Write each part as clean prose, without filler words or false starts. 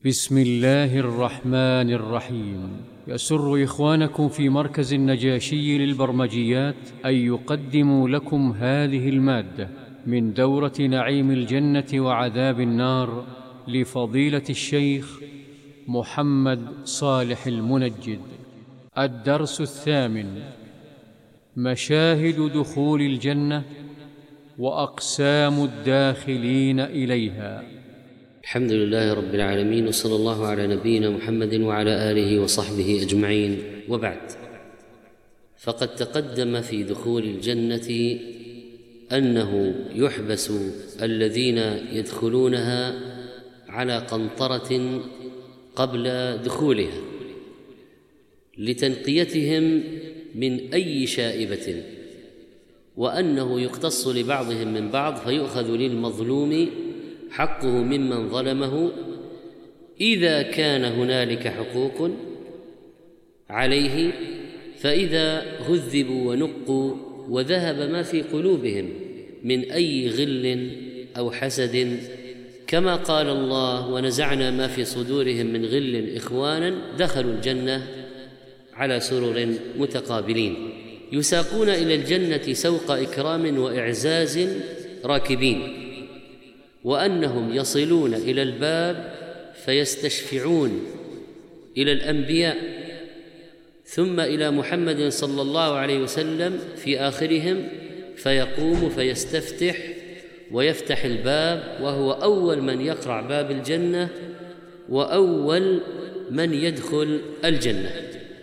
بسم الله الرحمن الرحيم. يسر إخوانكم في مركز النجاشي للبرمجيات أن يقدموا لكم هذه المادة من دورة نعيم الجنة وعذاب النار لفضيلة الشيخ محمد صالح المنجد. الدرس 8: مشاهد دخول الجنة وأقسام الداخلين إليها. الحمد لله رب العالمين، وصلى الله على نبينا محمد وعلى آله وصحبه أجمعين، وبعد. فقد تقدم في دخول الجنة أنه يحبس الذين يدخلونها على قنطرة قبل دخولها لتنقيتهم من أي شائبة، وأنه يقتص لبعضهم من بعض فيؤخذ للمظلوم حقه ممن ظلمه إذا كان هنالك حقوق عليه، فإذا هذبوا ونقوا وذهب ما في قلوبهم من أي غل أو حسد، كما قال الله: ونزعنا ما في صدورهم من غل إخوانا دخلوا الجنة على سرر متقابلين، يساقون إلى الجنة سوق إكرام وإعزاز راكبين، وأنهم يصلون إلى الباب فيستشفعون إلى الأنبياء ثم إلى محمد صلى الله عليه وسلم في آخرهم، فيقوم فيستفتح ويفتح الباب، وهو أول من يقرع باب الجنة وأول من يدخل الجنة.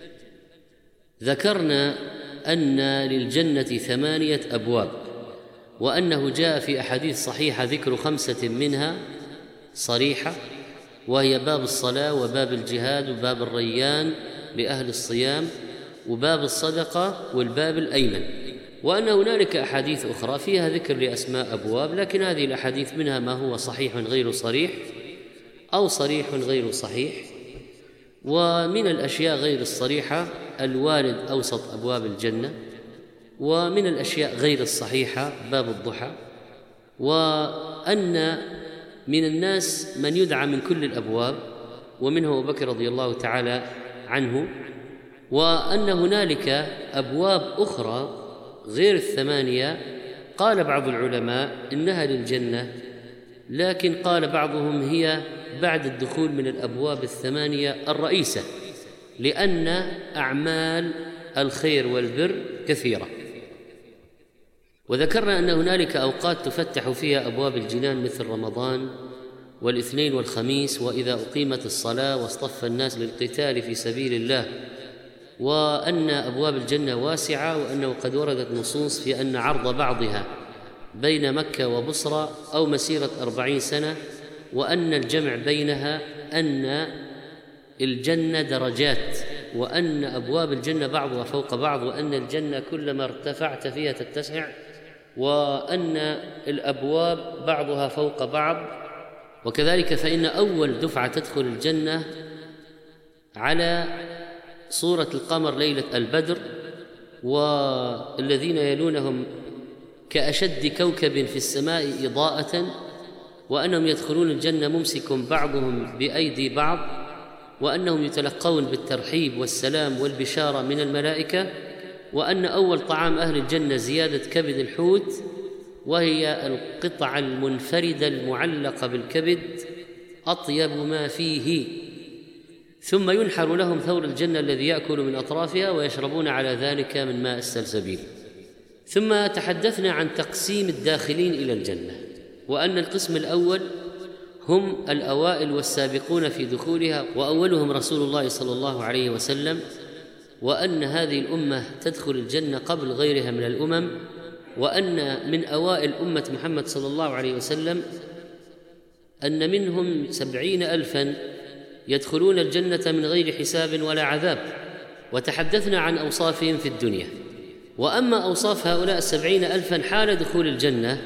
ذكرنا أن للجنة 8 أبواب، وأنه جاء في أحاديث صحيحة ذكر 5 منها صريحة، وهي باب الصلاة وباب الجهاد وباب الريان لأهل الصيام وباب الصدقة والباب الأيمن، وأن هنالك أحاديث أخرى فيها ذكر لأسماء أبواب، لكن هذه الأحاديث منها ما هو صحيح غير صريح أو صريح غير صحيح. ومن الأشياء غير الصريحة الوارد أوسط أبواب الجنة، ومن الأشياء غير الصحيحة باب الضحى، وأن من الناس من يدعى من كل الأبواب، ومنه أبو بكر رضي الله تعالى عنه، وأن هنالك أبواب أخرى غير 8 قال بعض العلماء إنها للجنة، لكن قال بعضهم هي بعد الدخول من الأبواب 8 الرئيسة، لأن أعمال الخير والبر كثيرة. وذكرنا أن هنالك أوقات تفتح فيها أبواب الجنان مثل رمضان والاثنين والخميس، وإذا أقيمت الصلاة واصطف الناس للقتال في سبيل الله، وأن أبواب الجنة واسعة، وأنه قد وردت نصوص في أن عرض بعضها بين مكة وبصرى أو مسيرة 40 سنة، وأن الجمع بينها أن الجنة درجات، وأن أبواب الجنة بعضها فوق بعض، وأن الجنة كلما ارتفعت فيها تتسع، وأن الأبواب بعضها فوق بعض. وكذلك فإن أول دفعة تدخل الجنة على صورة القمر ليلة البدر، والذين يلونهم كأشد كوكب في السماء إضاءة، وأنهم يدخلون الجنة ممسك بعضهم بأيدي بعض، وأنهم يتلقون بالترحيب والسلام والبشارة من الملائكة، وأن أول طعام أهل الجنة زيادة كبد الحوت، وهي القطعة المنفردة المعلقة بالكبد أطيب ما فيه، ثم ينحر لهم ثور الجنة الذي يأكل من أطرافها، ويشربون على ذلك من ماء السلسبيل. ثم تحدثنا عن تقسيم الداخلين إلى الجنة، وأن القسم الأول هم الأوائل والسابقون في دخولها، وأولهم رسول الله صلى الله عليه وسلم، وأن هذه الأمة تدخل الجنة قبل غيرها من الأمم، وأن من أوائل أمة محمد صلى الله عليه وسلم أن منهم 70,000 يدخلون الجنة من غير حساب ولا عذاب، وتحدثنا عن أوصافهم في الدنيا. وأما أوصاف هؤلاء 70,000 حال دخول الجنة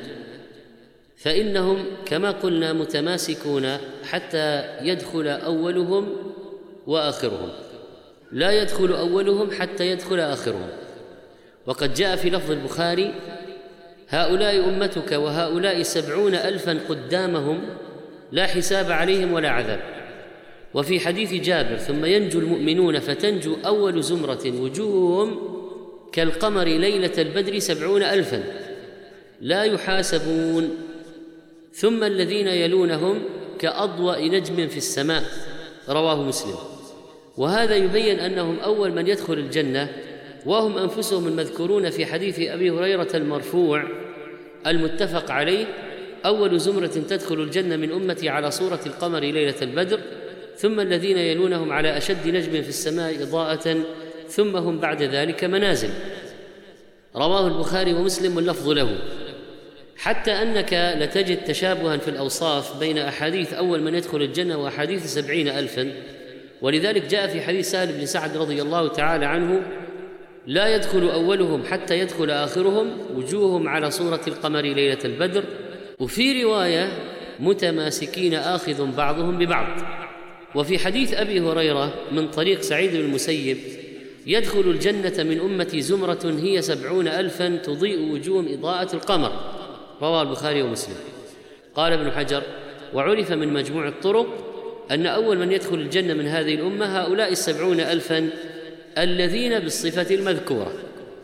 فإنهم كما قلنا متماسكون حتى يدخل أولهم وآخرهم، لا يدخل أولهم حتى يدخل آخرهم. وقد جاء في لفظ البخاري: هؤلاء أمتك وهؤلاء 70,000 قدامهم لا حساب عليهم ولا عذاب. وفي حديث جابر: ثم ينجو المؤمنون فتنجو أول زمرة وجوههم كالقمر ليلة البدر 70,000 لا يحاسبون، ثم الذين يلونهم كأضواء نجم في السماء. رواه مسلم. وهذا يبين أنهم أول من يدخل الجنة، وهم أنفسهم المذكورون في حديث أبي هريرة المرفوع المتفق عليه: أول زمرة تدخل الجنة من أمتي على صورة القمر ليلة البدر، ثم الذين يلونهم على أشد نجم في السماء إضاءة، ثم هم بعد ذلك منازل. رواه البخاري ومسلم واللفظ له. حتى أنك لتجد تشابها في الأوصاف بين أحاديث أول من يدخل الجنة وأحاديث 70,000. ولذلك جاء في حديث سهل بن سعد رضي الله تعالى عنه: لا يدخل أولهم حتى يدخل آخرهم، وجوههم على صورة القمر ليلة البدر. وفي رواية: متماسكين آخذ بعضهم ببعض. وفي حديث أبي هريرة من طريق سعيد بن المسيب: يدخل الجنة من أمتي زمرة هي 70,000 تضيء وجوههم إضاءة القمر. رواه البخاري ومسلم. قال ابن حجر: وعرف من مجموع الطرق أن أول من يدخل الجنة من هذه الأمة هؤلاء 70,000 الذين بالصفة المذكورة.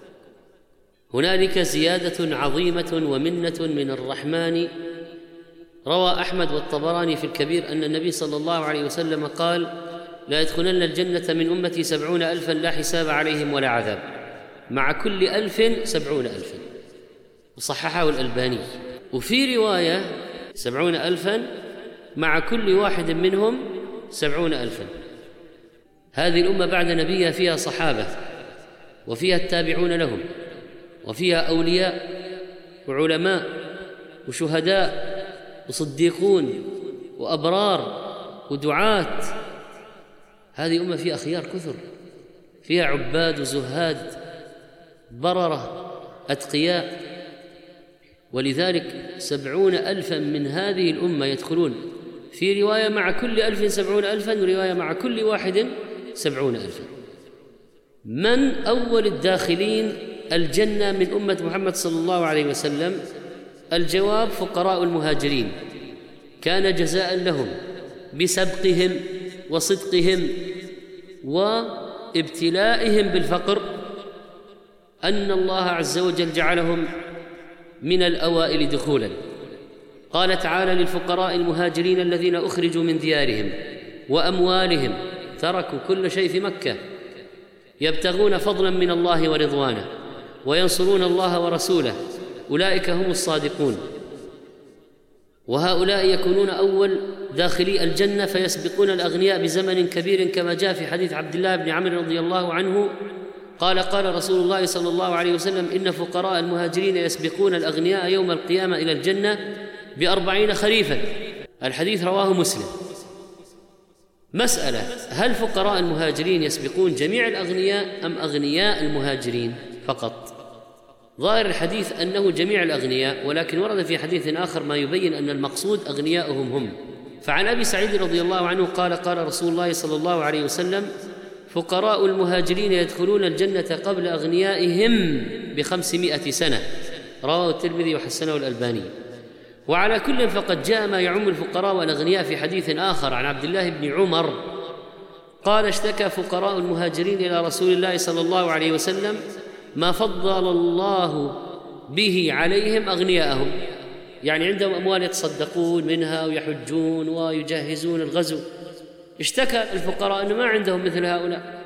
هنالك زيادة عظيمة ومنة من الرحمن. روى أحمد والطبراني في الكبير أن النبي صلى الله عليه وسلم قال: لا يدخلن الجنة من أمتي 70,000 لا حساب عليهم ولا عذاب، مع كل 1000 70,000. وصححه الألباني. وفي رواية 70,000 مع كل واحد منهم 70,000. هذه الأمة بعد نبيها فيها صحابة، وفيها التابعون لهم، وفيها أولياء وعلماء وشهداء وصديقون وأبرار ودعاة. هذه أمة فيها أخيار كثر، فيها عباد وزهاد، بررة، أتقياء. ولذلك 70,000 من هذه الأمة يدخلون، في رواية مع كل 1000 70,000، ورواية مع كل واحد 70,000. من أول الداخلين الجنة من أمة محمد صلى الله عليه وسلم؟ الجواب: فقراء المهاجرين، كان جزاء لهم بسبقهم وصدقهم وابتلائهم بالفقر أن الله عز وجل جعلهم من الأوائل دخولا. قال تعالى: للفقراء المهاجرين الذين أخرجوا من ديارهم وأموالهم، تركوا كل شيء في مكة، يبتغون فضلا من الله ورضوانه وينصرون الله ورسوله، أولئك هم الصادقون. وهؤلاء يكونون أول داخلي الجنة فيسبقون الأغنياء بزمن كبير، كما جاء في حديث عبد الله بن عمرو رضي الله عنه قال: قال رسول الله صلى الله عليه وسلم: إن فقراء المهاجرين يسبقون الأغنياء يوم القيامة إلى الجنة ب40 خريفا. الحديث رواه مسلم. مسألة: هل فقراء المهاجرين يسبقون جميع الأغنياء أم أغنياء المهاجرين فقط؟ ظاهر الحديث أنه جميع الأغنياء، ولكن ورد في حديث آخر ما يبين أن المقصود أغنياءهم هم. فعن أبي سعيد رضي الله عنه قال: قال رسول الله صلى الله عليه وسلم: فقراء المهاجرين يدخلون الجنة قبل أغنيائهم ب500 سنة. رواه الترمذي وحسنه الألباني. وعلى كل فقد جاء ما يعم الفقراء والأغنياء في حديث آخر عن عبد الله بن عمر قال: اشتكى فقراء المهاجرين إلى رسول الله صلى الله عليه وسلم ما فضل الله به عليهم أغنياءهم، يعني عندهم أموال يتصدقون منها ويحجون ويجهزون الغزو. اشتكى الفقراء أن ما عندهم مثل هؤلاء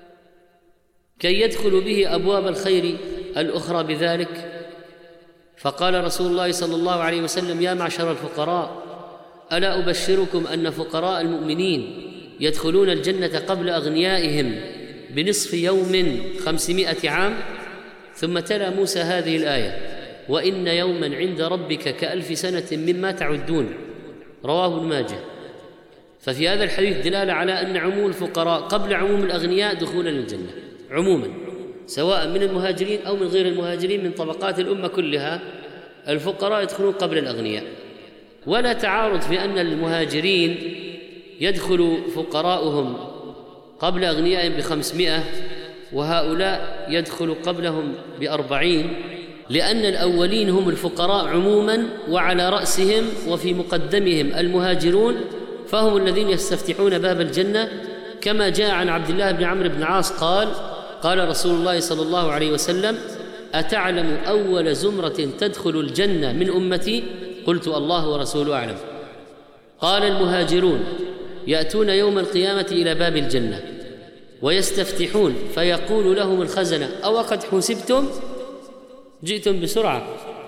كي يدخلوا به أبواب الخير الأخرى بذلك. فقال رسول الله صلى الله عليه وسلم: يا معشر الفقراء، ألا أبشركم أن فقراء المؤمنين يدخلون الجنة قبل أغنيائهم بنصف يوم 500 عام؟ ثم تلا موسى هذه الآية: وإن يوما عند ربك كألف سنة مما تعدون. رواه ابن ماجه. ففي هذا الحديث دلالة على أن عموم الفقراء قبل عموم الأغنياء دخولا للجنة عموما، سواء من المهاجرين أو من غير المهاجرين، من طبقات الأمة كلها الفقراء يدخلون قبل الأغنياء. ولا تعارض في أن المهاجرين يدخل فقراؤهم قبل أغنيائهم ب500 وهؤلاء يدخل قبلهم ب40، لأن الأولين هم الفقراء عموما، وعلى رأسهم وفي مقدمهم المهاجرون، فهم الذين يستفتحون باب الجنة، كما جاء عن عبد الله بن عمرو بن العاص قال: قال رسول الله صلى الله عليه وسلم: أتعلم أول زمرة تدخل الجنة من أمتي؟ قلت: الله ورسوله أعلم. قال: المهاجرون يأتون يوم القيامة إلى باب الجنة ويستفتحون، فيقول لهم الخزنة: أو قد حسبتم؟ جئتم بسرعة،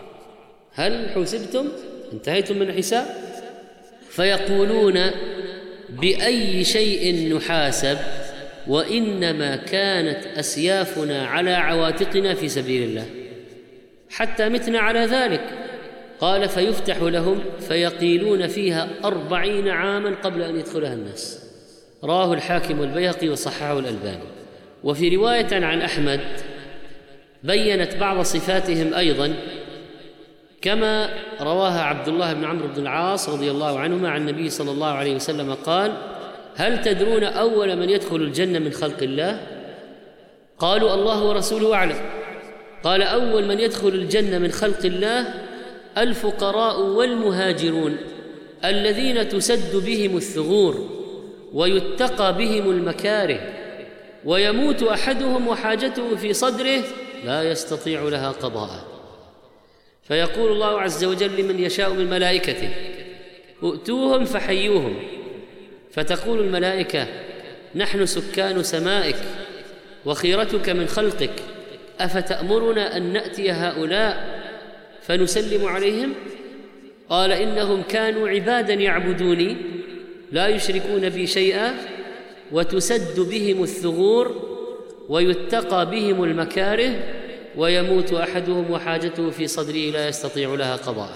هل حسبتم؟ انتهيتم من الحساب؟ فيقولون: بأي شيء نحاسب؟ وإنما كانت أسيافنا على عواتقنا في سبيل الله حتى متنا على ذلك. قال: فيفتح لهم فيقيلون فيها 40 عاما قبل أن يدخلها الناس. رواه الحاكم والبيهقي وصححه الألباني. وفي رواية عن أحمد بيّنت بعض صفاتهم أيضا، كما رواها عبد الله بن عمرو بن العاص رضي الله عنهما عن النبي صلى الله عليه وسلم قال: هل تدرون أول من يدخل الجنة من خلق الله؟ قالوا: الله ورسوله أعلم. قال: أول من يدخل الجنة من خلق الله الفقراء والمهاجرون الذين تسد بهم الثغور ويتقى بهم المكاره، ويموت أحدهم وحاجته في صدره لا يستطيع لها قضاء، فيقول الله عز وجل لمن يشاء من ملائكته: ائتوهم فحيوهم. فتقول الملائكة: نحن سكان سمائك وخيرتك من خلقك، أفتأمرنا أن نأتي هؤلاء فنسلم عليهم؟ قال: إنهم كانوا عبادا يعبدوني لا يشركون بي شيئا، وتسد بهم الثغور ويتقى بهم المكاره، ويموت أحدهم وحاجته في صدره لا يستطيع لها قضاء.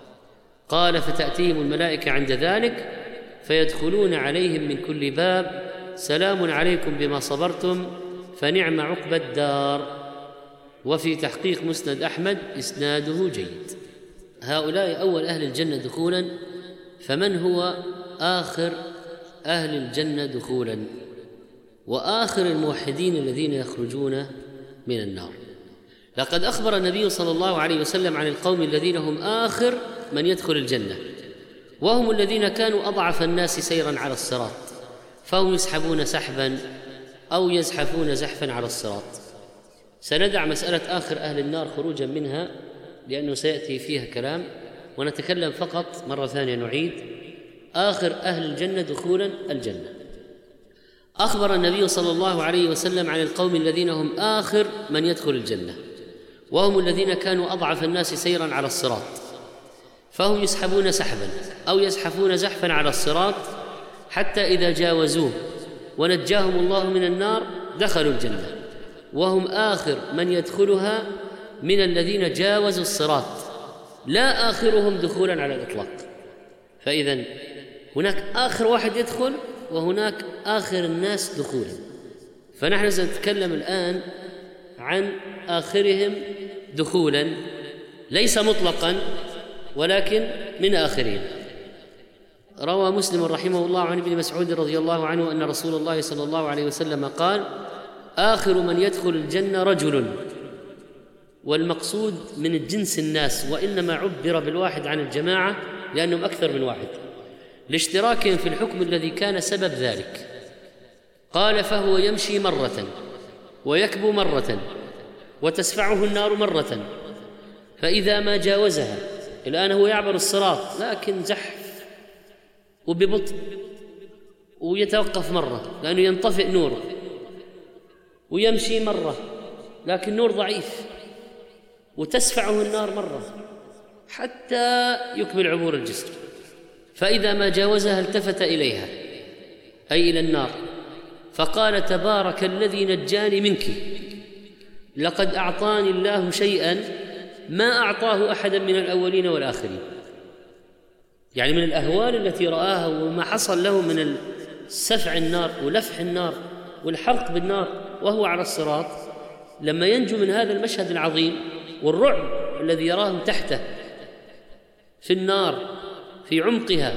قال: فتأتيهم الملائكة عند ذلك فيدخلون عليهم من كل باب: سلام عليكم بما صبرتم فنعم عقبى الدار. وفي تحقيق مسند أحمد إسناده جيد. هؤلاء أول أهل الجنة دخولا، فمن هو آخر أهل الجنة دخولا وآخر الموحدين الذين يخرجون من النار؟ لقد أخبر النبي صلى الله عليه وسلم عن القوم الذين هم آخر من يدخل الجنة، وهم الذين كانوا أضعف الناس سيرا على الصراط، فهم يسحبون سحبا أو يزحفون زحفا على الصراط. سندع مسألة آخر أهل النار خروجا منها لأنه سيأتي فيها كلام، ونتكلم فقط مرة ثانية نعيد: آخر أهل الجنة دخولا الجنة. أخبر النبي صلى الله عليه وسلم عن القوم الذين هم آخر من يدخل الجنة، وهم الذين كانوا أضعف الناس سيرا على الصراط، فهم يسحبون سحبا أو يزحفون زحفا على الصراط، حتى إذا جاوزوه ونجاهم الله من النار دخلوا الجنة، وهم آخر من يدخلها من الذين جاوزوا الصراط، لا آخرهم دخولا على الإطلاق. فإذن هناك آخر واحد يدخل وهناك آخر الناس دخولا، فنحن سنتكلم الآن عن آخرهم دخولا، ليس مطلقا ولكن من آخرهم. روى مسلم رحمه الله عن ابن مسعود رضي الله عنه أن رسول الله صلى الله عليه وسلم قال: آخر من يدخل الجنة رجل، والمقصود من الجنس الناس، وإنما عبر بالواحد عن الجماعة لأنهم أكثر من واحد لاشتراكهم في الحكم الذي كان سبب ذلك. قال: فهو يمشي مرة ويكبو مرة وتسفعه النار مرة، فإذا ما جاوزها، الآن هو يعبر الصراط لكن زحف وببطء، ويتوقف مرة لأنه ينطفئ نوره، ويمشي مرة لكن نور ضعيف، وتسفعه النار مرة حتى يكمل عبور الجسر، فإذا ما جاوزها التفت إليها أي إلى النار فقال: تبارك الذي نجاني منك، لقد أعطاني الله شيئا ما أعطاه أحدا من الأولين والآخرين. يعني من الأهوال التي رآها وما حصل له من سفع النار ولفح النار والحرق بالنار وهو على الصراط، لما ينجو من هذا المشهد العظيم والرعب الذي يراهم تحته في النار في عمقها،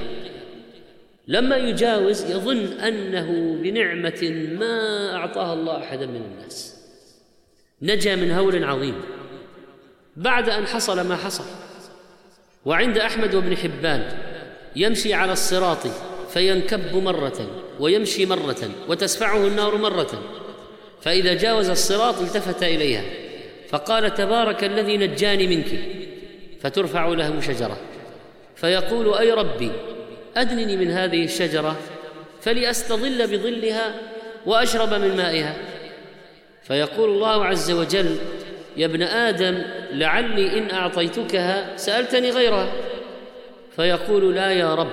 لما يجاوز يظن أنه بنعمة ما أعطاها الله أحدا من الناس، نجا من هول عظيم بعد أن حصل ما حصل. وعند أحمد وابن حبان: يمشي على الصراط فينكب مرة ويمشي مرة وتسفعه النار مرة، فإذا جاوز الصراط التفت إليها فقال: تبارك الذي نجاني منك، فترفع له شجرة فيقول: أي ربي أدنني من هذه الشجرة فلأستظل بظلها وأشرب من مائها. فيقول الله عز وجل: يا ابن آدم لعلي إن أعطيتكها سألتني غيرها. فيقول: لا يا رب،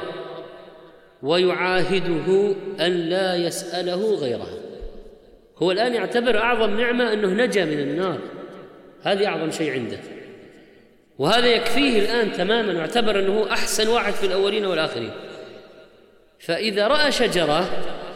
ويعاهده أن لا يسأله غيرها. هو الآن يعتبر أعظم نعمة أنه نجا من النار، هذه أعظم شيء عنده، وهذا يكفيه الآن تماما، واعتبر أنه أحسن واحد في الأولين والآخرين. فإذا رأى شجرة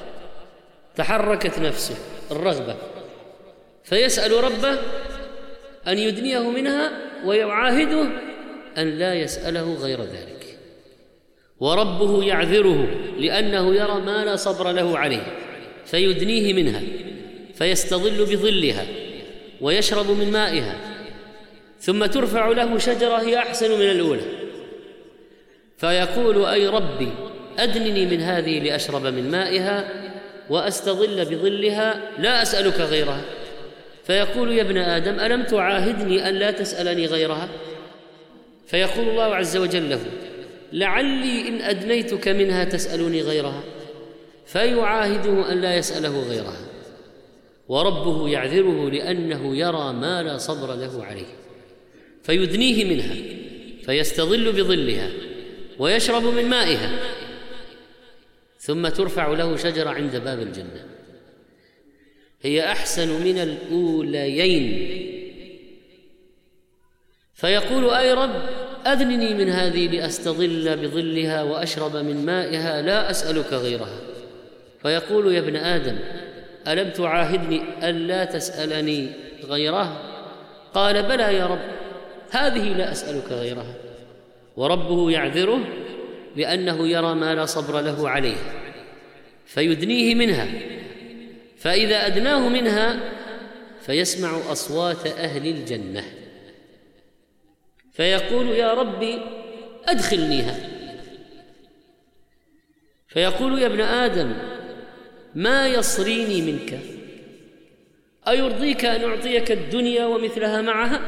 تحركت نفسه الرغبة فيسأل ربه أن يدنيه منها ويعاهده أن لا يسأله غير ذلك، وربه يعذره لأنه يرى ما لا صبر له عليه فيدنيه منها فيستظل بظلها ويشرب من مائها، ثم ترفع له شجرة هي أحسن من الأولى فيقول: أي ربي أدنني من هذه لأشرب من مائها وأستظل بظلها لا أسألك غيرها. فيقول: يا ابن آدم ألم تعاهدني أن لا تسألني غيرها؟ فيقول الله عز وجل له: لعلي إن أدنيتك منها تسألني غيرها. فيعاهده أن لا يسأله غيرها، وربه يعذره لأنه يرى ما لا صبر له عليه فيدنيه منها فيستظل بظلها ويشرب من مائها، ثم ترفع له شجرة عند باب الجنة هي أحسن من الأوليين. فيقول: أي رب أدنني من هذه لأستظل بظلها وأشرب من مائها لا أسألك غيرها. فيقول: يا ابن آدم ألم تعاهدني ألا تسألني غيرها؟ قال: بلى يا رب، هذه لا أسألك غيرها. وربه يعذره لأنه يرى ما لا صبر له عليه فيدنيه منها، فإذا أدناه منها فيسمع أصوات أهل الجنة فيقول: يا ربي أدخلنيها. فيقول: يا ابن آدم ما يصريني منك؟ أيرضيك أن أعطيك الدنيا ومثلها معها؟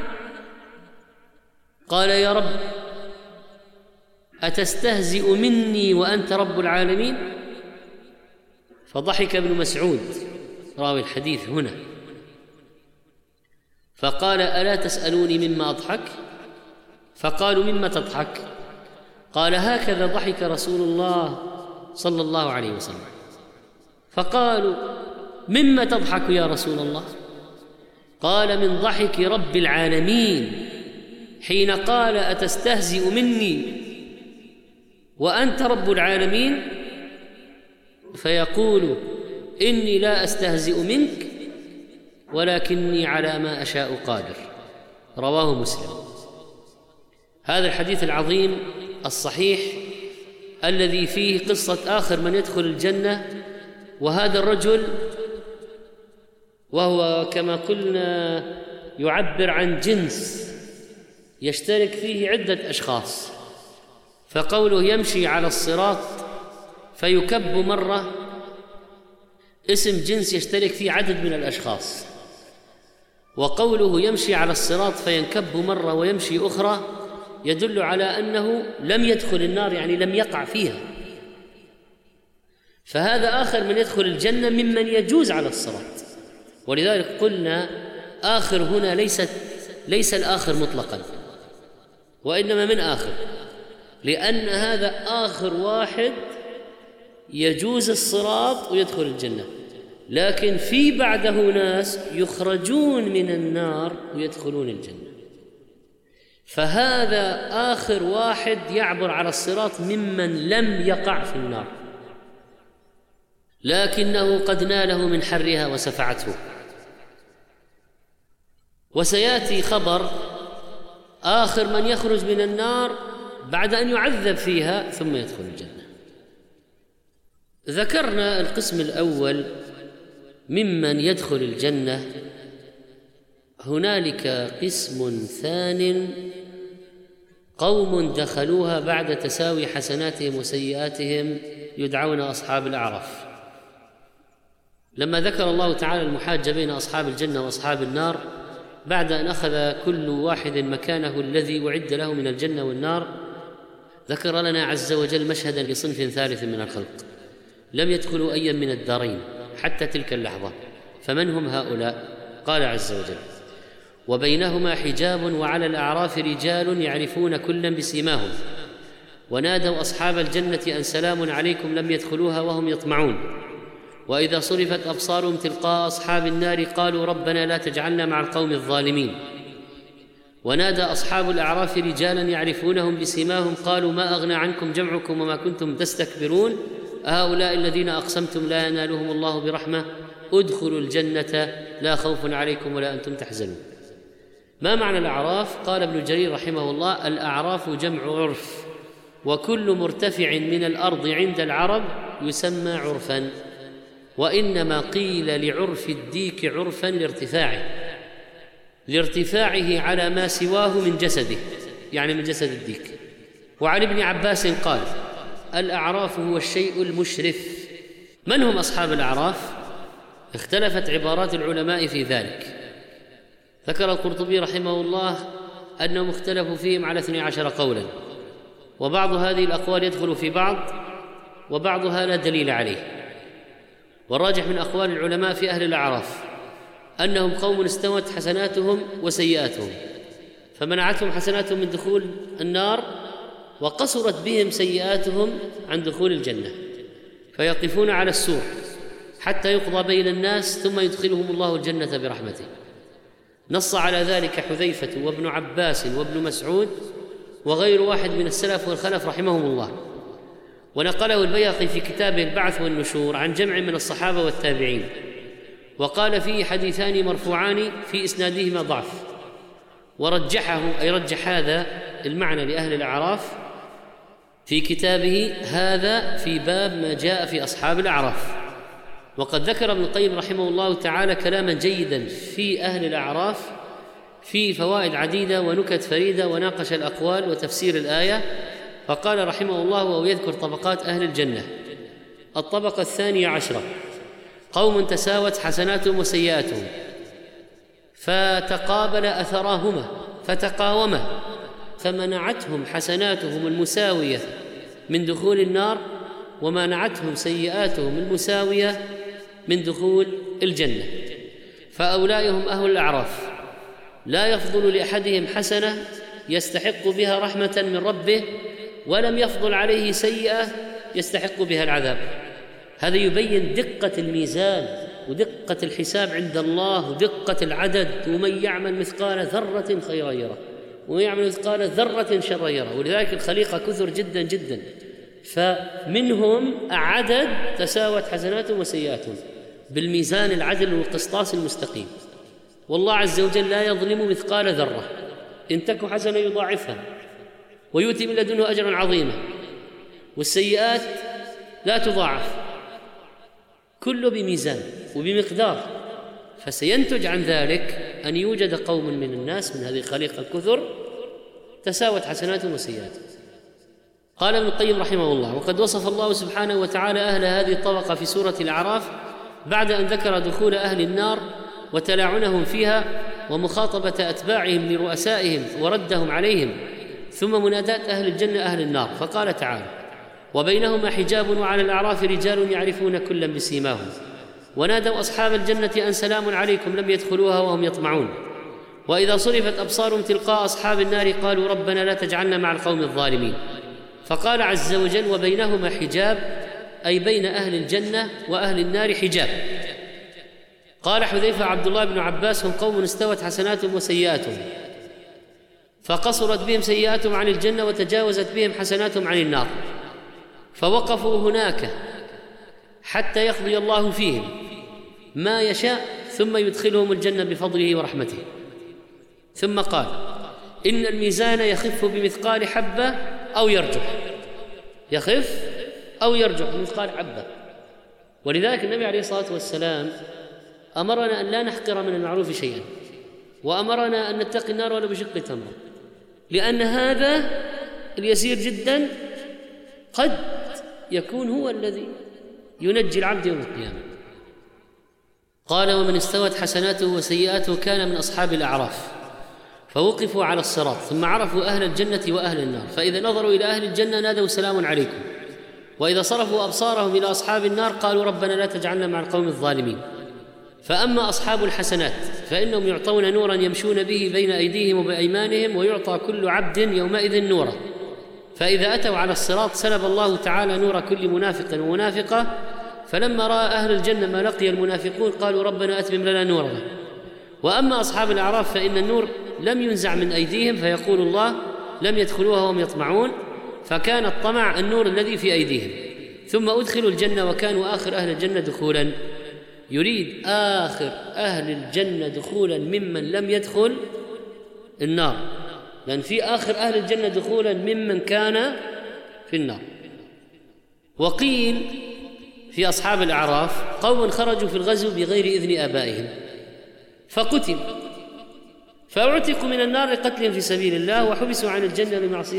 قال: يا رب أتستهزئ مني وأنت رب العالمين؟ فضحك ابن مسعود راوي الحديث هنا فقال: ألا تسألوني مما أضحك؟ فقالوا: مما تضحك؟ قال: هكذا ضحك رسول الله صلى الله عليه وسلم. فقالوا: مما تضحك يا رسول الله؟ قال: من ضحك رب العالمين حين قال: أتستهزئ مني وأنت رب العالمين؟ فيقول: إني لا أستهزئ منك ولكني على ما أشاء قادر. رواه مسلم. هذا الحديث العظيم الصحيح الذي فيه قصة آخر من يدخل الجنة، وهذا الرجل وهو كما قلنا يعبر عن جنس يشترك فيه عدة أشخاص، فقوله يمشي على الصراط فيكب مرة اسم جنس يشترك فيه عدد من الأشخاص، وقوله يمشي على الصراط فينكب مرة ويمشي أخرى يدل على أنه لم يدخل النار، يعني لم يقع فيها. فهذا آخر من يدخل الجنة ممن يجوز على الصراط، ولذلك قلنا آخر هنا ليس الآخر مطلقا، وإنما من آخر، لأن هذا آخر واحد يجوز الصراط ويدخل الجنة، لكن في بعده ناس يخرجون من النار ويدخلون الجنة. فهذا آخر واحد يعبر على الصراط ممن لم يقع في النار، لكنه قد ناله من حرها وسفعته. وسيأتي خبر آخر من يخرج من النار بعد أن يعذب فيها ثم يدخل الجنة. ذكرنا القسم الأول ممن يدخل الجنة، هنالك قسم ثان قوم دخلوها بعد تساوي حسناتهم وسيئاتهم يدعون أصحاب الأعراف. لما ذكر الله تعالى المحاجة بين أصحاب الجنة وأصحاب النار بعد أن أخذ كل واحد مكانه الذي أعد له من الجنة والنار، ذكر لنا عز وجل مشهدا لصنف ثالث من الخلق لم يدخلوا أيا من الدارين حتى تلك اللحظة. فمن هم هؤلاء؟ قال عز وجل: وبينهما حجاب وعلى الأعراف رجال يعرفون كلا بسيماهم ونادوا أصحاب الجنة أن سلام عليكم لم يدخلوها وهم يطمعون وإذا صرفت أبصارهم تلقاء أصحاب النار قالوا ربنا لا تجعلنا مع القوم الظالمين ونادى أصحاب الأعراف رجالا يعرفونهم بسيماهم قالوا ما أغنى عنكم جمعكم وما كنتم تستكبرون هؤلاء الذين أقسمتم لا ينالهم الله برحمة ادخلوا الجنة لا خوف عليكم ولا أنتم تحزنون. ما معنى الأعراف؟ قال ابن جرير رحمه الله: الأعراف جمع عرف، وكل مرتفع من الأرض عند العرب يسمى عرفا، وإنما قيل لعرف الديك عرفا لارتفاعه على ما سواه من جسده، يعني من جسد الديك. وعن ابن عباس قال: الأعراف هو الشيء المشرف. من هم أصحاب الأعراف؟ اختلفت عبارات العلماء في ذلك. ذكر القرطبي رحمه الله أنهم اختلفوا فيهم على 12 قولا، وبعض هذه الأقوال يدخل في بعض وبعضها لا دليل عليه. والراجح من أقوال العلماء في أهل الأعراف أنهم قوم استوت حسناتهم وسيئاتهم، فمنعتهم حسناتهم من دخول النار وقصرت بهم سيئاتهم عن دخول الجنة، فيقفون على السور حتى يقضى بين الناس ثم يدخلهم الله الجنة برحمته. نص على ذلك حذيفة وابن عباس وابن مسعود وغير واحد من السلف والخلف رحمهم الله. ونقله البيهقي في كتابه البعث والنشور عن جمع من الصحابة والتابعين، وقال فيه حديثان مرفوعان في إسنادهما ضعف، ورجحه أي رجح هذا المعنى لأهل الأعراف في كتابه هذا في باب ما جاء في أصحاب الأعراف. وقد ذكر ابن القيم رحمه الله تعالى كلاما جيدا في أهل الأعراف في فوائد عديدة ونكت فريدة، وناقش الأقوال وتفسير الآية. فقال رحمه الله وهو يذكر طبقات أهل الجنة: الطبقة 12 قوم تساوت حسناتهم وسيئاتهم فتقابل أثراهما فتقاوما فمنعتهم حسناتهم المساوية من دخول النار ومنعتهم سيئاتهم المساوية من دخول الجنة. فأولئهم أهل الأعراف لا يفضل لأحدهم حسنة يستحق بها رحمة من ربه ولم يفضل عليه سيئة يستحق بها العذاب. هذا يبين دقة الميزان ودقة الحساب عند الله ودقة العدد، ومن يعمل مثقال ذرة خيرا يره ومن يعمل مثقال ذرة شرا يره. ولذلك الخليقة كثر جدا جدا، فمنهم عدد تساوت حسناتهم وسيئاتهم بالميزان العدل والقسطاس المستقيم. والله عز وجل لا يظلم مثقال ذرة، إن تك حسنة يضاعفها ويؤتي من لدنه أجرا عظيما، والسيئات لا تضاعف، كله بميزان وبمقدار. فسينتج عن ذلك أن يوجد قوم من الناس من هذه الخليقة الكثر تساوت حسناتهم وسيئاتهم. قال ابن القيم رحمه الله: وقد وصف الله سبحانه وتعالى أهل هذه الطبقة في سورة الأعراف بعد أن ذكر دخول أهل النار وتلاعنهم فيها ومخاطبة أتباعهم لرؤسائهم وردهم عليهم، ثم منادات أهل الجنة أهل النار، فقال تعالى: وبينهما حجاب وعلى الأعراف رجال يعرفون كلا بسيماهم ونادوا أصحاب الجنة أن سلام عليكم لم يدخلوها وهم يطمعون وإذا صرفت أبصارهم تلقاء أصحاب النار قالوا ربنا لا تجعلنا مع القوم الظالمين. فقال عز وجل: وبينهما حجاب، أي بين أهل الجنة وأهل النار حجاب. قال حذيفة عبد الله بن عباس: هم قوم استوت حسناتهم وسيئاتهم فقصرت بهم سيئاتهم عن الجنة وتجاوزت بهم حسناتهم عن النار، فوقفوا هناك حتى يقضي الله فيهم ما يشاء ثم يدخلهم الجنة بفضله ورحمته. ثم قال: إن الميزان يخف بمثقال حبة أو يرجح، يخف أو يرجح بمثقال حبة. ولذلك النبي عليه الصلاة والسلام أمرنا أن لا نحقر من المعروف شيئا، وأمرنا أن نتقي النار ولو بشق تمرة، لأن هذا اليسير جدا قد يكون هو الذي ينجي العبد يوم القيامة. قال: ومن استوت حسناته وسيئاته كان من أصحاب الأعراف، فوقفوا على الصراط ثم عرفوا أهل الجنة وأهل النار، فإذا نظروا إلى أهل الجنة نادوا سلام عليكم، وإذا صرفوا أبصارهم إلى أصحاب النار قالوا ربنا لا تجعلنا مع القوم الظالمين. فأما أصحاب الحسنات فإنهم يعطون نورا يمشون به بين أيديهم وبأيمانهم، ويعطى كل عبد يومئذ نورا، فإذا أتوا على الصراط سلب الله تعالى نور كل منافق ومنافقة، فلما رأى أهل الجنة ما لقي المنافقون قالوا ربنا أتمم لنا نورنا. وأما أصحاب الأعراف فإن النور لم ينزع من أيديهم، فيقول الله لم يدخلوها وهم يطمعون، فكان الطمع النور الذي في أيديهم، ثم أدخلوا الجنة وكانوا آخر أهل الجنة دخولا. يريد آخر أهل الجنة دخولا ممن لم يدخل النار، لأن في آخر أهل الجنة دخولا ممن كان في النار. وقيل في أصحاب الأعراف قوم خرجوا في الغزو بغير إذن آبائهم فقتل، فأعتقوا من النار لقتلهم في سبيل الله، وحبسوا عن الجنة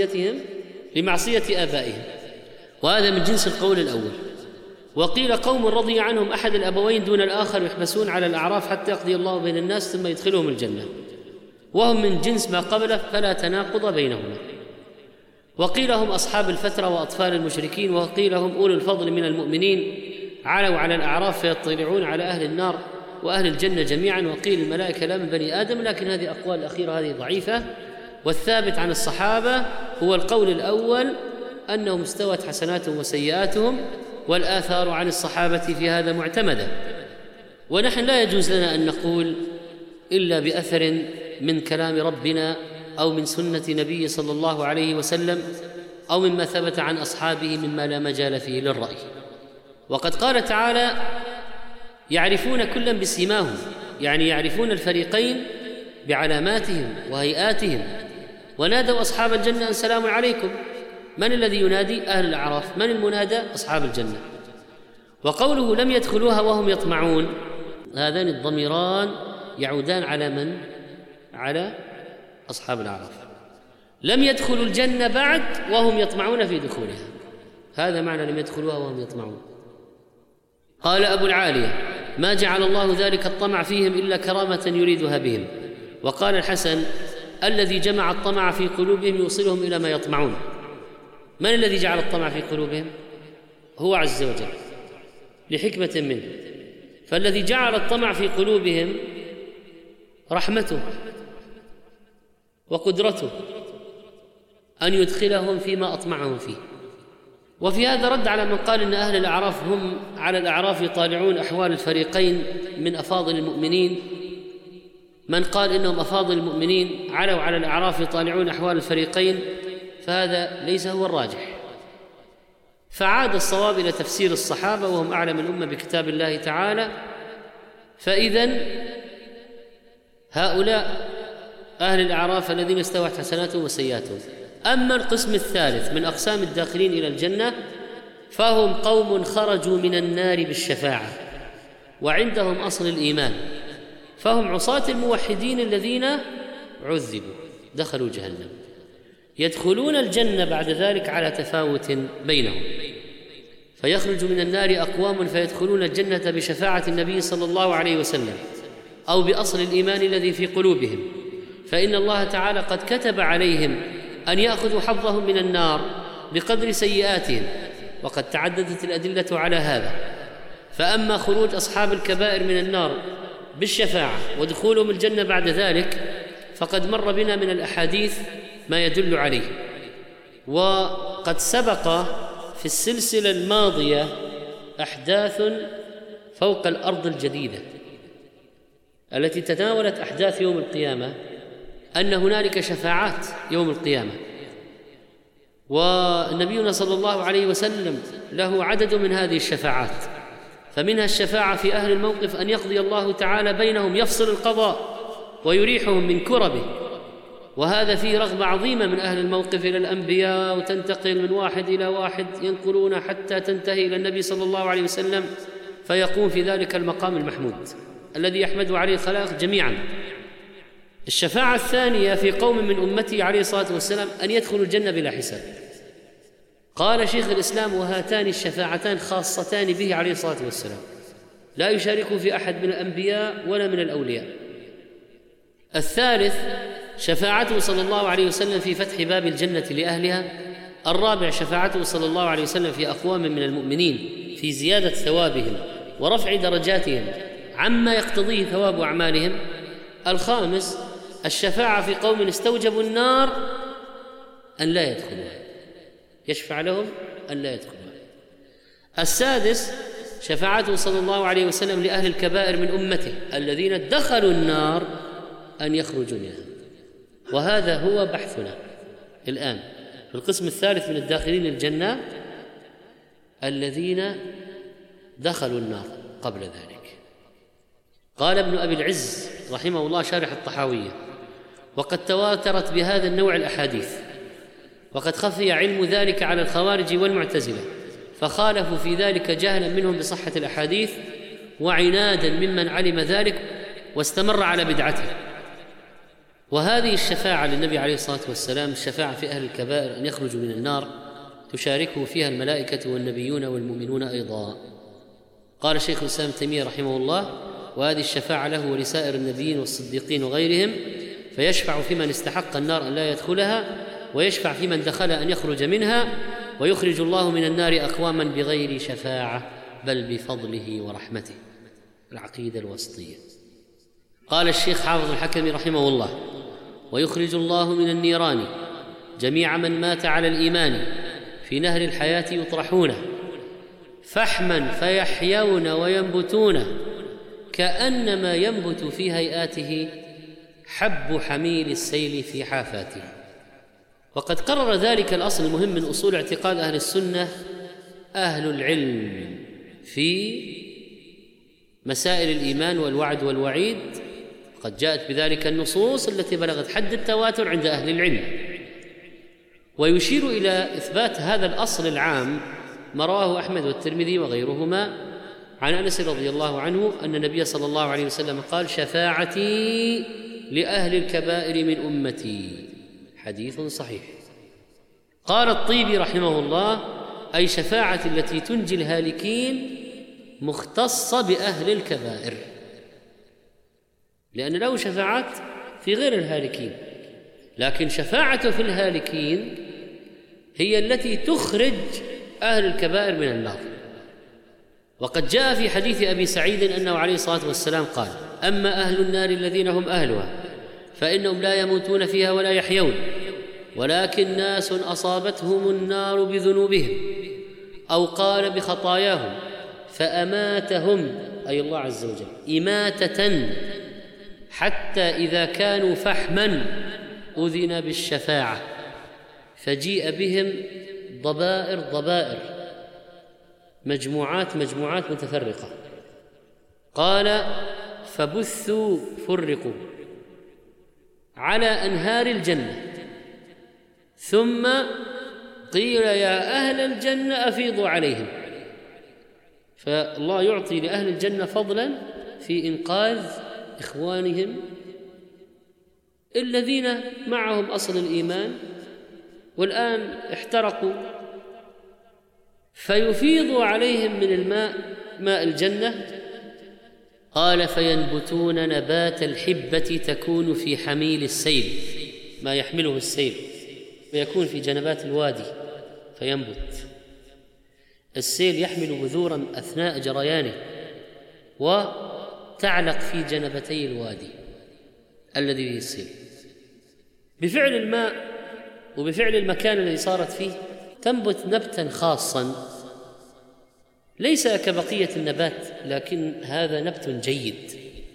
لمعصية آبائهم، وهذا من جنس القول الأول. وقيل قوم رضي عنهم أحد الأبوين دون الآخر يحبسون على الأعراف حتى يقضي الله بين الناس ثم يدخلهم الجنة، وهم من جنس ما قبله فلا تناقض بينهما. وقيل هم أصحاب الفترة وأطفال المشركين، وقيل هم أولو الفضل من المؤمنين علوا على الأعراف فيطلعون على أهل النار وأهل الجنة جميعا. وقيل الملائكة لا من بني آدم، لكن هذه الأقوال الأخيرة هذه ضعيفة، والثابت عن الصحابة هو القول الأول أنهم استوت حسناتهم وسيئاتهم، والآثار عن الصحابة في هذا معتمدة. ونحن لا يجوز لنا أن نقول إلا بأثر من كلام ربنا أو من سنة نبي صلى الله عليه وسلم أو مما ثبت عن أصحابه مما لا مجال فيه للرأي. وقد قال تعالى يعرفون كلا بسيماهم، يعني يعرفون الفريقين بعلاماتهم وهيئاتهم. ونادوا أصحاب الجنة أن سلام عليكم. من الذي ينادي؟ أهل الأعراف. من المنادى؟ أصحاب الجنة. وقوله لم يدخلوها وهم يطمعون، هذان الضميران يعودان على من؟ على أصحاب الأعراف. لم يدخلوا الجنة بعد وهم يطمعون في دخولها، هذا معنى لم يدخلوها وهم يطمعون. قال أبو العالية ما جعل الله ذلك الطمع فيهم إلا كرامة يريدها بهم. وقال الحسن الذي جمع الطمع في قلوبهم يوصلهم إلى ما يطمعون. من الذي جعل الطمع في قلوبهم؟ هو عز وجل لحكمة منه. فالذي جعل الطمع في قلوبهم رحمته وقدرته أن يدخلهم فيما أطمعهم فيه. وفي هذا رد على من قال إن أهل الأعراف هم على الأعراف يطالعون أحوال الفريقين من أفاضل المؤمنين. من قال إنهم أفاضل المؤمنين علوا على الأعراف يطالعون أحوال الفريقين، فهذا ليس هو الراجح. فعاد الصواب إلى تفسير الصحابة وهم أعلم الأمة بكتاب الله تعالى. فإذن هؤلاء أهل الأعراف الذين استوت حسناتهم وسيئاتهم. أما القسم الثالث من أقسام الداخلين إلى الجنة فهم قوم خرجوا من النار بالشفاعة وعندهم أصل الإيمان، فهم عصاة الموحدين الذين عذبوا دخلوا جهنم، يدخلون الجنة بعد ذلك على تفاوت بينهم. فيخرج من النار أقوام فيدخلون الجنة بشفاعة النبي صلى الله عليه وسلم أو بأصل الإيمان الذي في قلوبهم، فإن الله تعالى قد كتب عليهم أن يأخذوا حظهم من النار بقدر سيئاتهم، وقد تعددت الأدلة على هذا. فأما خروج أصحاب الكبائر من النار بالشفاعة ودخولهم الجنة بعد ذلك فقد مر بنا من الأحاديث ما يدل عليه. وقد سبق في السلسلة الماضية أحداث فوق الأرض الجديدة التي تناولت أحداث يوم القيامة، أن هنالك شفاعات يوم القيامة، ونبينا صلى الله عليه وسلم له عدد من هذه الشفاعات. فمنها الشفاعة في أهل الموقف أن يقضي الله تعالى بينهم، يفصل القضاء ويريحهم من كربه، وهذا فيه رغبة عظيمة من أهل الموقف إلى الأنبياء، وتنتقل من واحد إلى واحد ينقلون حتى تنتهي إلى النبي صلى الله عليه وسلم، فيقوم في ذلك المقام المحمود الذي يحمد عليه الخلائق جميعا. الشفاعة الثانية في قوم من أمته عليه الصلاة والسلام أن يدخلوا الجنة بلا حساب، قال شيخ الإسلام: وهاتان الشفاعتان خاصتان به عليه الصلاة والسلام، لا يشاركه في أحد من الأنبياء ولا من الأولياء. الثالث شفاعته صلى الله عليه وسلم في فتح باب الجنة لأهلها. الرابع شفاعته صلى الله عليه وسلم في أقوام من المؤمنين في زيادة ثوابهم ورفع درجاتهم عما يقتضيه ثواب أعمالهم. الخامس الشفاعة في قوم استوجبوا النار أن لا يدخلوها، يشفع لهم أن لا يدخلوها. السادس شفاعته صلى الله عليه وسلم لأهل الكبائر من أمته الذين دخلوا النار أن يخرجوا منها. وهذا هو بحثنا الآن في القسم الثالث من الداخلين الجنة، الذين دخلوا النار قبل ذلك. قال ابن أبي العز رحمه الله شارح الطحاوية: وقد تواترت بهذا النوع الأحاديث، وقد خفي علم ذلك على الخوارج والمعتزلة، فخالفوا في ذلك جهلا منهم بصحة الأحاديث وعنادا ممن علم ذلك واستمر على بدعته. وهذه الشفاعة للنبي عليه الصلاة والسلام، الشفاعة في أهل الكبائر أن يخرجوا من النار، تشاركه فيها الملائكة والنبيون والمؤمنون أيضا. قال شيخ الإسلام ابن تيمية رحمه الله: وهذه الشفاعة له ولسائر النبيين والصديقين وغيرهم، فيشفع في من استحق النار أن لا يدخلها، ويشفع في من دخل أن يخرج منها، ويخرج الله من النار أقواما بغير شفاعة بل بفضله ورحمته. العقيدة الوسطية. قال الشيخ حافظ الحكمي رحمه الله: ويخرج الله من النيران جميع من مات على الإيمان في نهر الحياة يطرحون فحما فيحيون وينبتون كأنما ينبت في هيئاته حب حميل السيل في حافاته. وقد قرر ذلك الأصل المهم من أصول اعتقاد أهل السنة أهل العلم في مسائل الإيمان والوعد والوعيد، قد جاءت بذلك النصوص التي بلغت حد التواتر عند أهل العلم. ويشير إلى إثبات هذا الأصل العام ما رواه أحمد والترمذي وغيرهما عن أنس رضي الله عنه أن النبي صلى الله عليه وسلم قال: شفاعتي لأهل الكبائر من أمتي، حديث صحيح. قال الطيبي رحمه الله: أي شفاعة التي تنجي الهالكين مختصة بأهل الكبائر، لأن له شفاعات في غير الهالكين، لكن شفاعته في الهالكين هي التي تخرج أهل الكبائر من النار. وقد جاء في حديث أبي سعيد أنه عليه الصلاة والسلام قال: أما أهل النار الذين هم أهلها فإنهم لا يموتون فيها ولا يحيون، ولكن ناس أصابتهم النار بذنوبهم أو قال بخطاياهم فأماتهم، أي الله عز وجل، إماتة حتى إذا كانوا فحما أذن بالشفاعة فجيء بهم ضبائر مجموعات متفرقة. قال: فبثوا فرقوا على أنهار الجنة، ثم قيل يا أهل الجنة أفيضوا عليهم، فالله يعطي لأهل الجنة فضلا في إنقاذ إخوانهم الذين معهم أصل الإيمان والآن احترقوا، فيفيض عليهم من الماء، ماء الجنة. قال: فينبتون نبات الحبة تكون في حميل السيل، ما يحمله السيل ويكون في جنبات الوادي فينبت. السيل يحمل بذورا أثناء جريانه وتعلق في جنبتي الوادي الذي فيه السيل. بفعل الماء وبفعل المكان الذي صارت فيه تنبت نبتا خاصا ليس كبقية النبات، لكن هذا نبت جيد.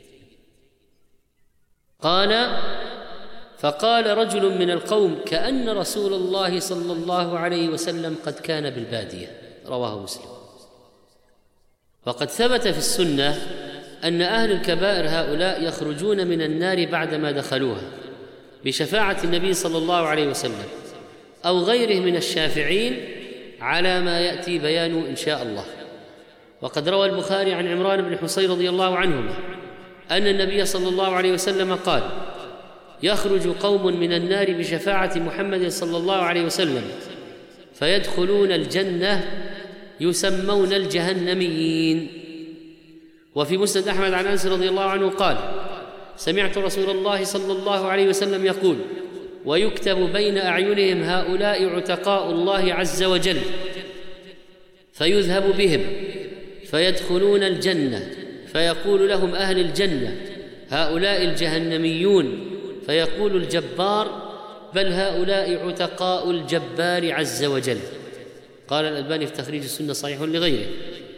قال: فقال رجل من القوم: كأن رسول الله صلى الله عليه وسلم قد كان بالبادية، رواه مسلم. وقد ثبت في السنة أن أهل الكبائر هؤلاء يخرجون من النار بعدما دخلوها بشفاعة النبي صلى الله عليه وسلم أو غيره من الشافعين على ما يأتي بيانه إن شاء الله. وقد روى البخاري عن عمران بن حصين رضي الله عنهما أن النبي صلى الله عليه وسلم قال: يخرج قوم من النار بشفاعة محمد صلى الله عليه وسلم فيدخلون الجنة يسمون الجهنميين. وفي مسند أحمد عن أنس رضي الله عنه قال: سمعت رسول الله صلى الله عليه وسلم يقول: ويكتب بين أعينهم هؤلاء عتقاء الله عز وجل، فيذهب بهم فيدخلون الجنة، فيقول لهم أهل الجنة: هؤلاء الجهنميون، فيقول الجبار: بل هؤلاء عتقاء الجبار عز وجل. قال الألباني في تخريج السنة صحيح لغيره.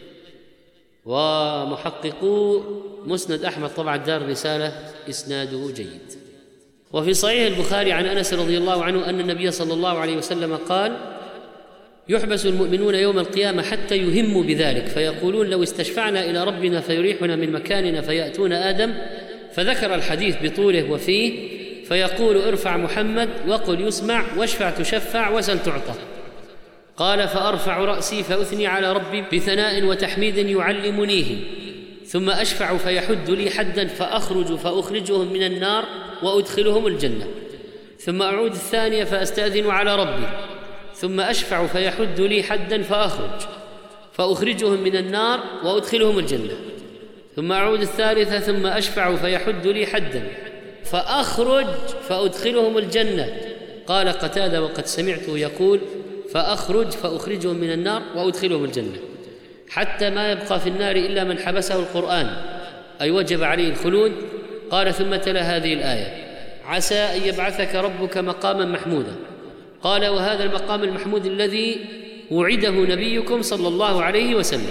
ومحققو مسند أحمد طبعا دار الرسالة إسناده جيد. وفي صحيح البخاري عن أنس رضي الله عنه أن النبي صلى الله عليه وسلم قال: يحبس المؤمنون يوم القيامة حتى يهموا بذلك، فيقولون: لو استشفعنا إلى ربنا فيريحنا من مكاننا، فيأتون آدم، فذكر الحديث بطوله وفيه، فيقول: ارفع محمد وقل يسمع، واشفع تشفع، وسل تعطى. قال: فأرفع رأسي فأثني على ربي بثناء وتحميد يعلمنيه، ثم أشفع فيحد لي حدا، فأخرج فأخرجهم من النار وأدخلهم الجنة، ثم أعود الثانية فأستأذن على ربي، ثم أشفع فيحد لي حدا فأخرج فأخرجهم من النار وأدخلهم الجنة، ثم أعود الثالثة ثم أشفع فيحد لي حدا فأخرج فأدخلهم الجنة. قال قتادة: وقد سمعته يقول: فأخرج فأخرجهم من النار وأدخلهم الجنة، حتى ما يبقى في النار إلا من حبسه القرآن، أي وجب عليه الخلود. قال: ثم تلا هذه الآية: عسى أن يبعثك ربك مقاما محمودا. قال: وهذا المقام المحمود الذي وعده نبيكم صلى الله عليه وسلم.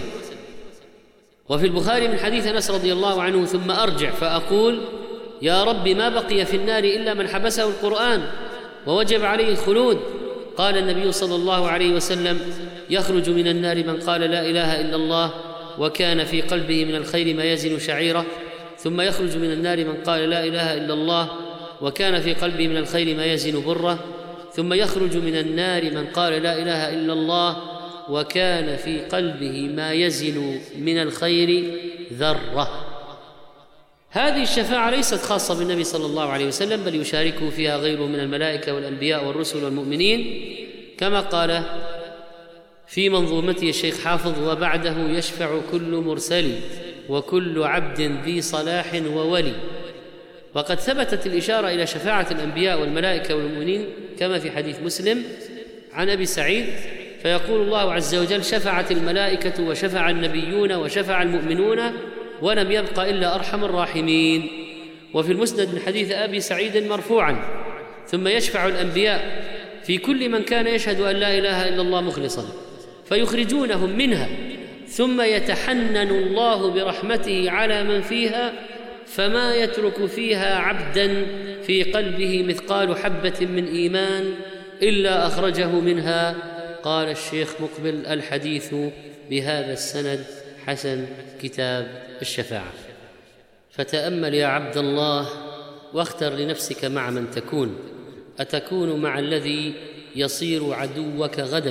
وفي البخاري من حديث أنس رضي الله عنه: ثم أرجع فأقول: يا رب، ما بقي في النار إلا من حبسه القرآن ووجب عليه الخلود. قال النبي صلى الله عليه وسلم: يخرج من النار من قال لا إله إلا الله وكان في قلبه من الخير ما يزن شعيرة، ثم يخرج من النار من قال لا إله إلا الله وكان في قلبه من الخير ما يزن بره، ثم يخرج من النار من قال لا إله إلا الله وكان في قلبه ما يزن من الخير ذرة. هذه الشفاعة ليست خاصة بالنبي صلى الله عليه وسلم، بل يشاركه فيها غيره من الملائكة والأنبياء والرسل والمؤمنين، كما قال في منظومته الشيخ حافظ: وبعده يشفع كل مرسل وكل عبد ذي صلاح وولي. وقد ثبتت الإشارة إلى شفاعة الأنبياء والملائكة والمؤمنين كما في حديث مسلم عن أبي سعيد، فيقول الله عز وجل: شفعت الملائكة وشفع النبيون وشفع المؤمنون ولم يبق إلا أرحم الراحمين. وفي المسند من حديث أبي سعيد مرفوعا: ثم يشفع الأنبياء في كل من كان يشهد أن لا إله إلا الله مخلصا، فيخرجونهم منها، ثم يتحنن الله برحمته على من فيها، فما يترك فيها عبدا في قلبه مثقال حبة من إيمان إلا أخرجه منها. قال الشيخ مقبل: الحديث بهذا السند حسن، كتاب الشفاعة. فتأمل يا عبد الله واختر لنفسك مع من تكون. أتكون مع الذي يصير عدوك غدا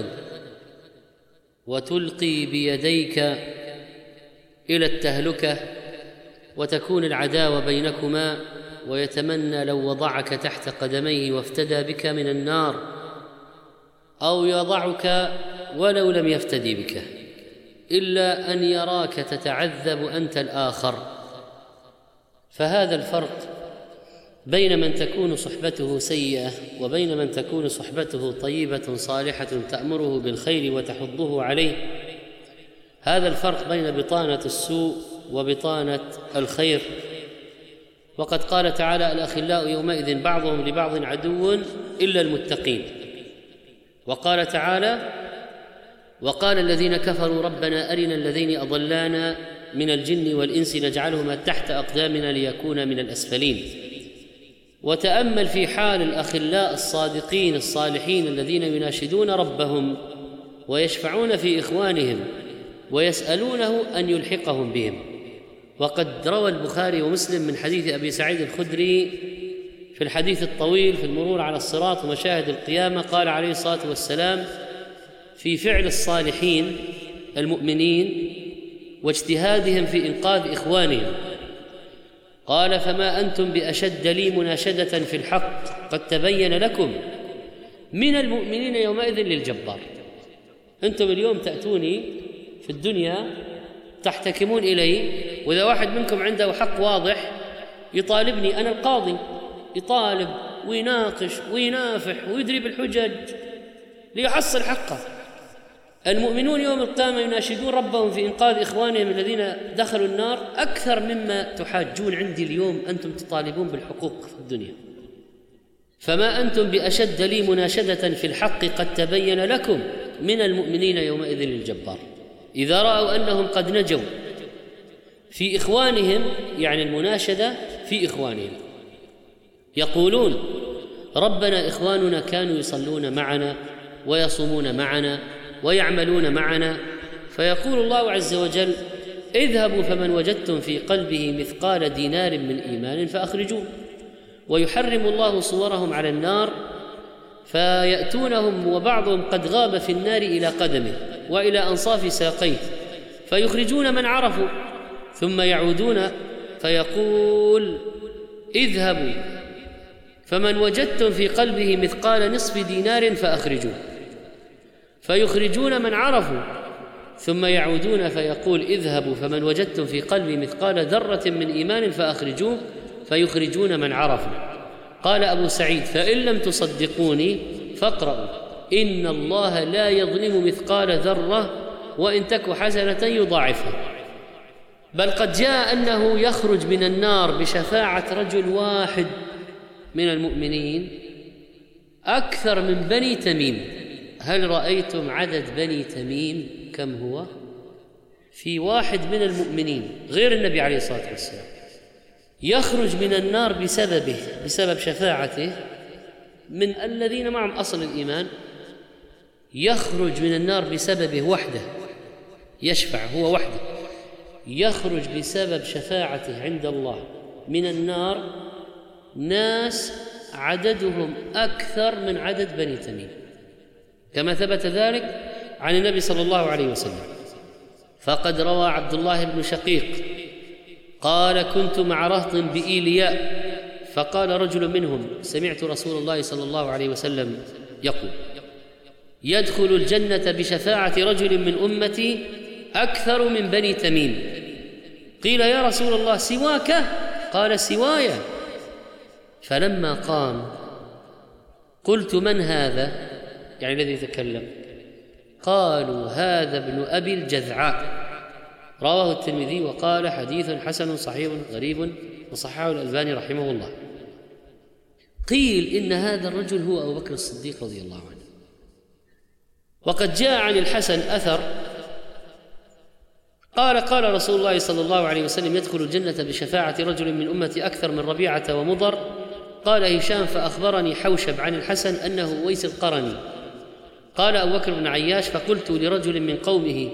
وتلقي بيديك إلى التهلكة وتكون العداوة بينكما ويتمنى لو وضعك تحت قدميه وافتدى بك من النار، أو يضعك ولو لم يفتدي بك إلا أن يراك تتعذب أنت الآخر؟ فهذا الفرق بين من تكون صحبته سيئة وبين من تكون صحبته طيبة صالحة تأمره بالخير وتحضه عليه. هذا الفرق بين بطانة السوء وبطانة الخير. وقد قال تعالى: الأخلاء يومئذ بعضهم لبعض عدو إلا المتقين. وقال تعالى: وقال الذين كفروا ربنا أرنا الذين أضلانا من الجن والإنس نجعلهما تحت أقدامنا ليكونا من الأسفلين. وتأمل في حال الأخلاء الصادقين الصالحين الذين يناشدون ربهم ويشفعون في إخوانهم ويسألونه أن يلحقهم بهم. وقد روى البخاري ومسلم من حديث أبي سعيد الخدري في الحديث الطويل في المرور على الصراط ومشاهد القيامة، قال عليه الصلاة والسلام في فعل الصالحين المؤمنين واجتهادهم في إنقاذ إخوانهم، قال: فما أنتم بأشد لي مناشدة في الحق، قد تبين لكم من المؤمنين يومئذ للجبار. أنتم اليوم تأتوني في الدنيا تحتكمون إلي، وإذا واحد منكم عنده حق واضح يطالبني أنا القاضي، يطالب ويناقش وينافح ويدري بالحجج ليحصل حقه. المؤمنون يوم القيامة يناشدون ربهم في إنقاذ إخوانهم الذين دخلوا النار أكثر مما تحاجون عندي اليوم أنتم تطالبون بالحقوق في الدنيا. فما أنتم بأشد لي مناشدة في الحق قد تبين لكم من المؤمنين يومئذ الجبار. إذا رأوا أنهم قد نجوا في إخوانهم، يعني المناشدة في إخوانهم، يقولون ربنا إخواننا كانوا يصلون معنا ويصومون معنا ويعملون معنا، فيقول الله عز وجل اذهبوا فمن وجدتم في قلبه مثقال دينار من إيمان فأخرجوه، ويحرم الله صورهم على النار فيأتونهم وبعضهم قد غاب في النار إلى قدمه وإلى أنصاف ساقيه فيخرجون من عرفوا ثم يعودون فيقول اذهبوا فمن وجدتم في قلبه مثقال نصف دينار فأخرجوه، فيخرجون من عرفوا ثم يعودون فيقول اذهبوا فمن وجدتم في قلبه مثقال ذرة من إيمان فأخرجوه، فيخرجون من عرفوا. قال أبو سعيد فإن لم تصدقوني فاقرأوا إن الله لا يظلم مثقال ذرة وإن تك حسنة يضاعفها. بل قد جاء أنه يخرج من النار بشفاعة رجل واحد من المؤمنين أكثر من بني تميم. هل رأيتم عدد بني تميم كم هو؟ في واحد من المؤمنين غير النبي عليه الصلاة والسلام يخرج من النار بسبب شفاعته من الذين معهم أصل الإيمان، يخرج من النار بسببه وحده، يشفع هو وحده، يخرج بسبب شفاعته عند الله من النار ناس عددهم أكثر من عدد بني تميم، كما ثبت ذلك عن النبي صلى الله عليه وسلم. فقد روى عبد الله بن شقيق قال كنت مع رهط بإيلياء فقال رجل منهم سمعت رسول الله صلى الله عليه وسلم يقول يدخل الجنة بشفاعة رجل من أمتي أكثر من بني تميم. قيل يا رسول الله سواك؟ قال سواي. فلما قام قلت من هذا؟ يعني الذي يتكلم. قالوا هذا ابن أبي الجذعاء. رواه الترمذي وقال حديث حسن صحيح غريب وصححه الألباني رحمه الله. قيل إن هذا الرجل هو أبو بكر الصديق رضي الله عنه. وقد جاء عن الحسن أثر قال رسول الله صلى الله عليه وسلم يدخل الجنة بشفاعة رجل من أمتي أكثر من ربيعة ومضر. قال هشام فأخبرني حوشب عن الحسن أنه ويس القرني. قال أبو بكر بن عياش فقلت لرجل من قومه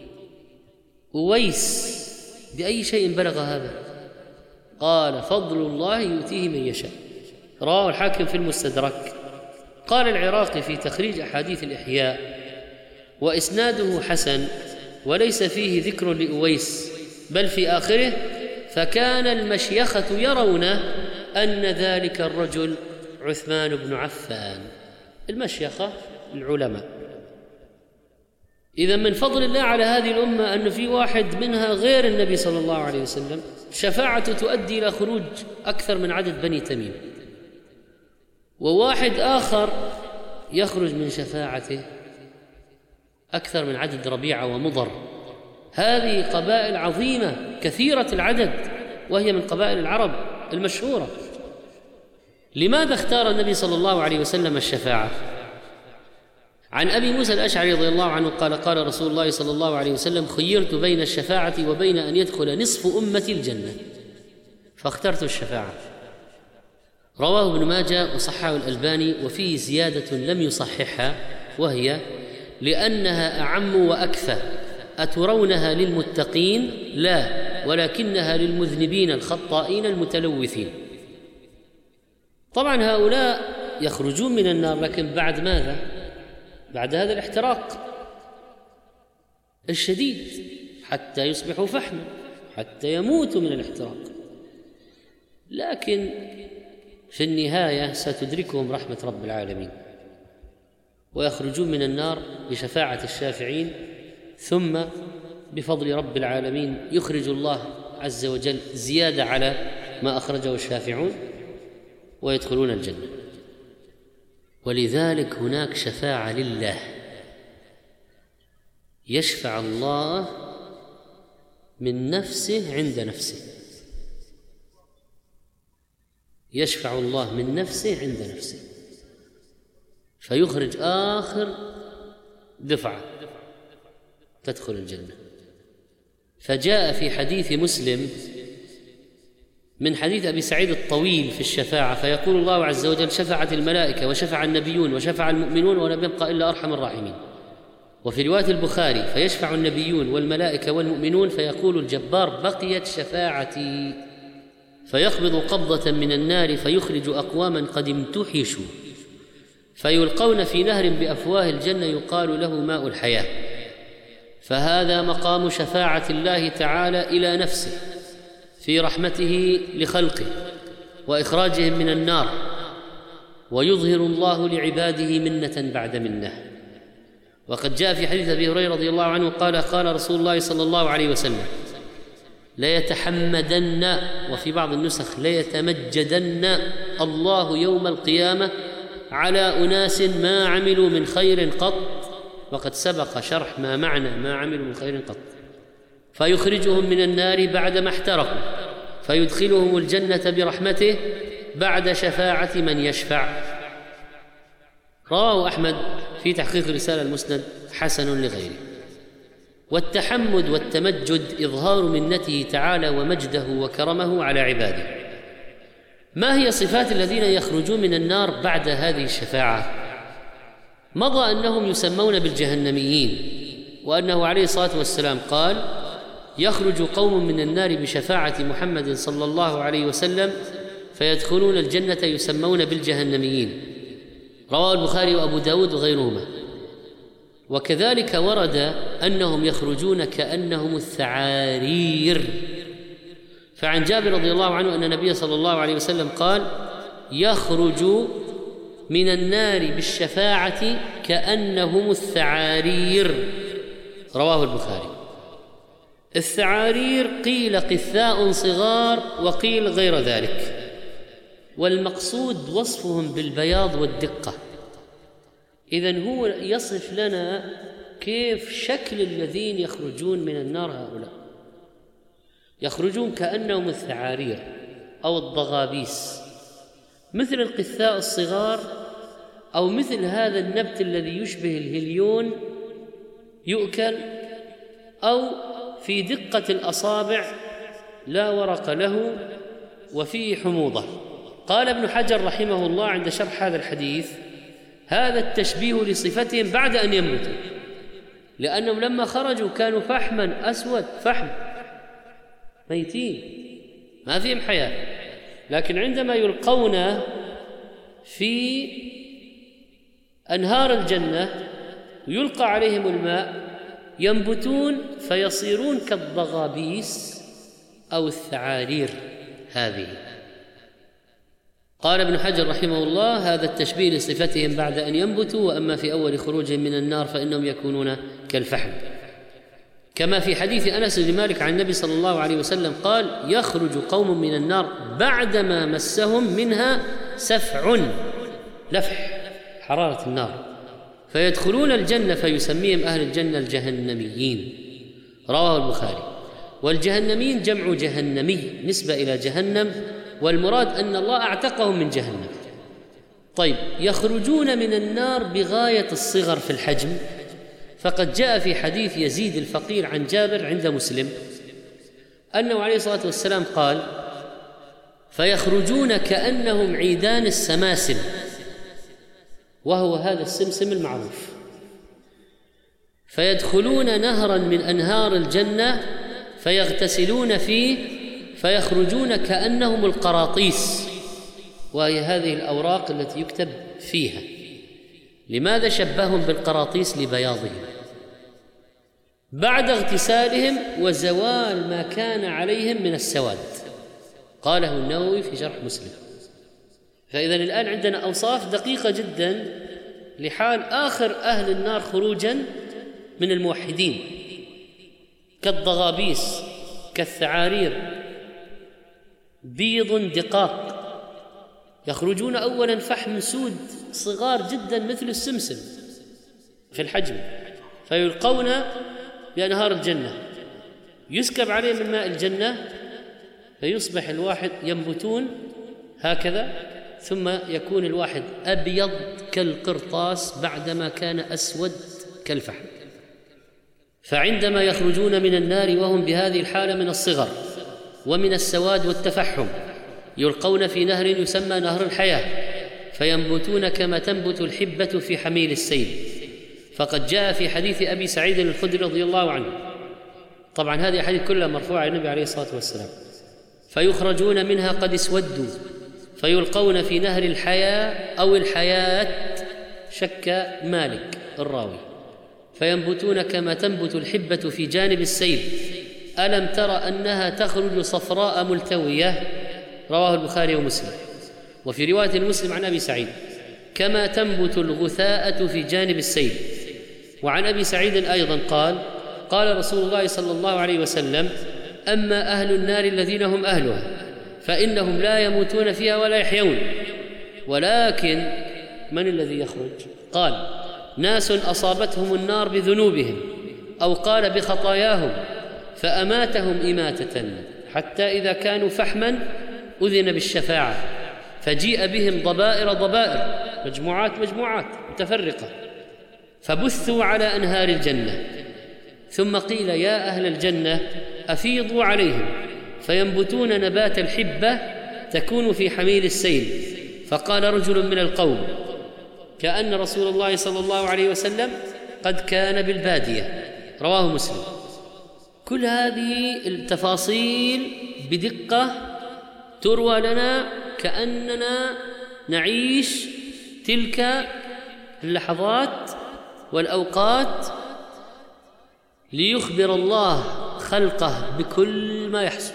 ويس بأي شيء بلغ هذا؟ قال فضل الله يؤتيه من يشاء. رواه الحاكم في المستدرك. قال العراقي في تخريج أحاديث الإحياء وإسناده حسن وليس فيه ذكر لأويس، بل في آخره فكان المشيخة يرون أن ذلك الرجل عثمان بن عفان. المشيخة العلماء. إذا من فضل الله على هذه الأمة أن في واحد منها غير النبي صلى الله عليه وسلم شفاعته تؤدي إلى خروج أكثر من عدد بني تميم، وواحد آخر يخرج من شفاعته أكثر من عدد ربيعة ومضر. هذه قبائل عظيمة كثيرة العدد وهي من قبائل العرب المشهورة. لماذا اختار النبي صلى الله عليه وسلم الشفاعة؟ عن أبي موسى الأشعري رضي الله عنه قال قال رسول الله صلى الله عليه وسلم خيرت بين الشفاعة وبين أن يدخل نصف أمتي الجنة فاخترت الشفاعة. رواه ابن ماجه وصححه الألباني وفيه زيادة لم يصححها وهي لأنها أعم وأكفى. أترونها للمتقين؟ لا، ولكنها للمذنبين الخطائين المتلوثين. طبعا هؤلاء يخرجون من النار، لكن بعد ماذا؟ بعد هذا الاحتراق الشديد حتى يصبحوا فحما، حتى يموتوا من الاحتراق. لكن في النهاية ستدركهم رحمة رب العالمين. ويخرجون من النار بشفاعة الشافعين، ثم بفضل رب العالمين يخرج الله عز وجل زيادة على ما أخرجه الشافعون ويدخلون الجنة. ولذلك هناك شفاعة لله، يشفع الله من نفسه عند نفسه، يشفع الله من نفسه عند نفسه فيخرج آخر دفعة تدخل الجنة. فجاء في حديث مسلم من حديث أبي سعيد الطويل في الشفاعة، فيقول الله عز وجل: شفعت الملائكة وشفع النبيون وشفع المؤمنون ولم يبق إلا أرحم الراحمين. وفي رواية البخاري: فيشفع النبيون والملائكة والمؤمنون فيقول الجبار: بقيت شفاعتي، فيقبض قبضة من النار فيخرج أقواما قد امتحشوا فيلقون في نهر بأفواه الجنة يقال له ماء الحياة. فهذا مقام شفاعة الله تعالى إلى نفسه في رحمته لخلقه وإخراجهم من النار، ويظهر الله لعباده منة بعد منة. وقد جاء في حديث أبي هريرة رضي الله عنه قال: قال رسول الله صلى الله عليه وسلم: ليتحمدن، وفي بعض النسخ ليتمجدن الله يوم القيامة على أناس ما عملوا من خير قط، وقد سبق شرح ما معنى ما عملوا من خير قط، فيخرجهم من النار بعدما احترقوا فيدخلهم الجنة برحمته بعد شفاعة من يشفع. رواه أحمد في تحقيق رسالة المسند حسن لغيره. والتحمد والتمجد إظهار منته تعالى ومجده وكرمه على عباده. ما هي صفات الذين يخرجون من النار بعد هذه الشفاعة؟ مضى أنهم يسمون بالجهنميين، وأنه عليه الصلاة والسلام قال: يخرج قوم من النار بشفاعة محمد صلى الله عليه وسلم فيدخلون الجنة يسمون بالجهنميين. رواه البخاري وأبو داود وغيرهما. وكذلك ورد أنهم يخرجون كأنهم الثعارير، فعن جابر رضي الله عنه أن النبي صلى الله عليه وسلم قال: يخرج من النار بالشفاعة كأنهم الثعارير. رواه البخاري. الثعارير قيل قثاء صغار وقيل غير ذلك، والمقصود وصفهم بالبياض والدقة. إذن هو يصف لنا كيف شكل الذين يخرجون من النار. هؤلاء يخرجون كأنهم الثعارير أو الضغابيس، مثل القثاء الصغار، أو مثل هذا النبت الذي يشبه الهليون يؤكل، أو في دقة الأصابع لا ورق له وفيه حموضة. قال ابن حجر رحمه الله عند شرح هذا الحديث: هذا التشبيه لصفتهم بعد أن يموتوا، لأنهم لما خرجوا كانوا فحما أسود، فحم ميتين ما فيهم حياة، لكن عندما يلقون في أنهار الجنة ويلقى عليهم الماء ينبتون فيصيرون كالضغابيس أو الثعارير هذه. قال ابن حجر رحمه الله: هذا التشبيه لصفتهم بعد أن ينبتوا، وأما في أول خروجهم من النار فإنهم يكونون كالفحم، كما في حديث أنس بن مالك عن النبي صلى الله عليه وسلم قال: يخرج قوم من النار بعدما مسهم منها سفع، لفح حرارة النار، فيدخلون الجنة فيسميهم أهل الجنة الجهنميين. رواه البخاري. والجهنميين جمع جهنمي نسبة إلى جهنم، والمراد أن الله أعتقهم من جهنم. طيب، يخرجون من النار بغاية الصغر في الحجم، فقد جاء في حديث يزيد الفقير عن جابر عند مسلم أنه عليه الصلاة والسلام قال: فيخرجون كأنهم عيدان السماسم، وهو هذا السمسم المعروف، فيدخلون نهرا من أنهار الجنة فيغتسلون فيه فيخرجون كأنهم القراطيس، وهي هذه الأوراق التي يكتب فيها. لماذا شبههم بالقراطيس؟ لبياضهم بعد اغتسالهم وزوال ما كان عليهم من السواد، قاله النووي في شرح مسلم. فإذا الآن عندنا أوصاف دقيقة جدا لحال آخر أهل النار خروجاً من الموحدين كالضغابيس كالثعارير، بيض دقاق، يخرجون أولاً فحم سود صغار جداً مثل السمسم في الحجم، فيلقون بأنهار الجنة، يسكب عليهم من ماء الجنة، فيصبح الواحد ينبتون هكذا، ثم يكون الواحد أبيض كالقرطاس بعدما كان أسود كالفحم. فعندما يخرجون من النار وهم بهذه الحالة من الصغر ومن السواد والتفحم، يلقون في نهر يسمى نهر الحياة، فينبتون كما تنبت الحبة في حميل السيل. فقد جاء في حديث أبي سعيد الخدري رضي الله عنه، طبعا هذه الحديث كلها مرفوعة إلى النبي عليه الصلاة والسلام، فيخرجون منها قد اسودوا فيلقون في نهر الحياة أو الحياة، شك مالك الراوي، فينبتون كما تنبت الحبة في جانب السيل. ألم تر أنها تخرج صفراء ملتوية؟ رواه البخاري ومسلم. وفي رواية مسلم عن أبي سعيد كما تنبت الغثاءة في جانب السيل. وعن أبي سعيد أيضا قال: قال رسول الله صلى الله عليه وسلم: أما أهل النار الذين هم أهلها فإنهم لا يموتون فيها ولا يحيون، ولكن من الذي يخرج؟ قال: ناس أصابتهم النار بذنوبهم، أو قال بخطاياهم، فأماتهم إماتة حتى إذا كانوا فحما أذن بالشفاعة، فجيء بهم ضبائر ضبائر، مجموعات متفرقة، فبثوا على أنهار الجنة، ثم قيل: يا أهل الجنة أفيضوا عليهم، فينبتون نبات الحبة تكون في حميل السيل. فقال رجل من القوم: كأن رسول الله صلى الله عليه وسلم قد كان بالبادية. رواه مسلم. كل هذه التفاصيل بدقة تروى لنا كأننا نعيش تلك اللحظات والأوقات، ليخبر الله خلقه بكل ما يحصل،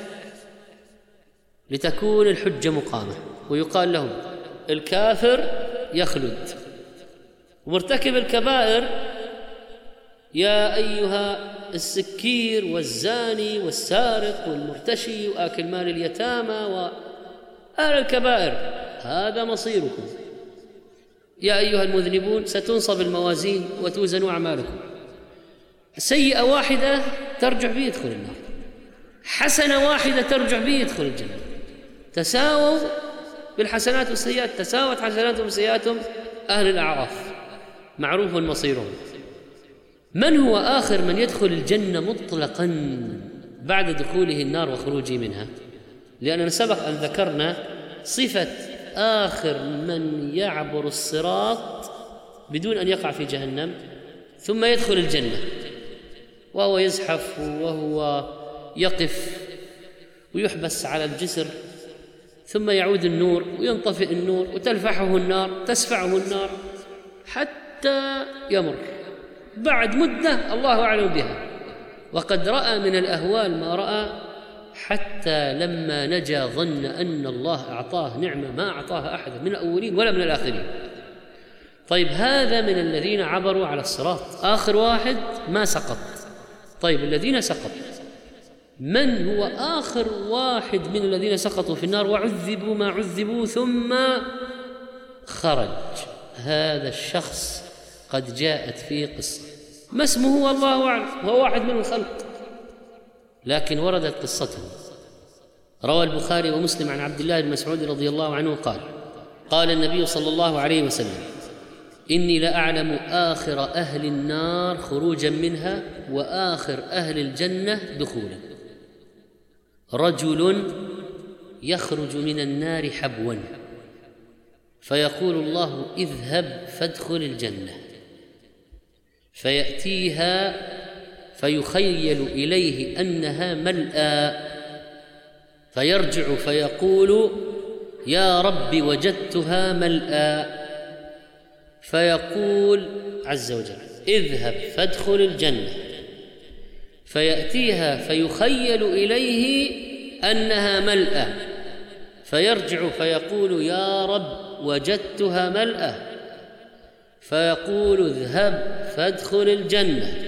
لتكون الحجة مقامة. ويقال لهم: الكافر يخلد، ومرتكب الكبائر: يا أيها السكير والزاني والسارق والمرتشي وآكل مال اليتامى وأهل الكبائر، هذا مصيركم. يا أيها المذنبون ستنصب الموازين وتوزن أعمالكم. سيئة واحدة ترجع به يدخل النار، حسنة واحدة ترجع به يدخل الجنة. تساووا بالحسنات والسيئات، تساوت حسناتهم وسيئاتهم أهل الأعراف، معروف مصيرهم. من هو آخر من يدخل الجنة مطلقاً بعد دخوله النار وخروجه منها؟ لأننا سبق أن ذكرنا صفة آخر من يعبر الصراط بدون أن يقع في جهنم ثم يدخل الجنة، وهو يزحف وهو يقف ويحبس على الجسر، ثم يعود النور وينطفئ النور وتلفحه النار، تسفعه النار حتى يمر بعد مدة الله أعلم بها، وقد رأى من الأهوال ما رأى، حتى لما نجا ظن أن الله أعطاه نعمة ما أعطاها أحد من الأولين ولا من الآخرين. طيب، هذا من الذين عبروا على الصراط، آخر واحد ما سقط. طيب، الذين سقطوا، من هو آخر واحد من الذين سقطوا في النار وعذبوا ما عذبوا ثم خرج؟ هذا الشخص قد جاءت فيه قصة، ما اسمه والله أعلم، هو واحد من الخلق، لكن وردت قصته. روى البخاري ومسلم عن عبد الله بن مسعود رضي الله عنه قال: قال النبي صلى الله عليه وسلم: إني لأعلم آخر أهل النار خروجا منها وآخر أهل الجنة دخولا. رجل يخرج من النار حبوا، فيقول الله: اذهب فادخل الجنة، فيأتيها فيخيل إليه أنها ملأى، فيرجع فيقول: يا رب وجدتها ملأى، فيقول عز وجل: اذهب فادخل الجنة، فيأتيها فيخيل إليه أنها ملأى، فيرجع فيقول: يا رب وجدتها ملأى، فيقول اذهب فادخل الجنة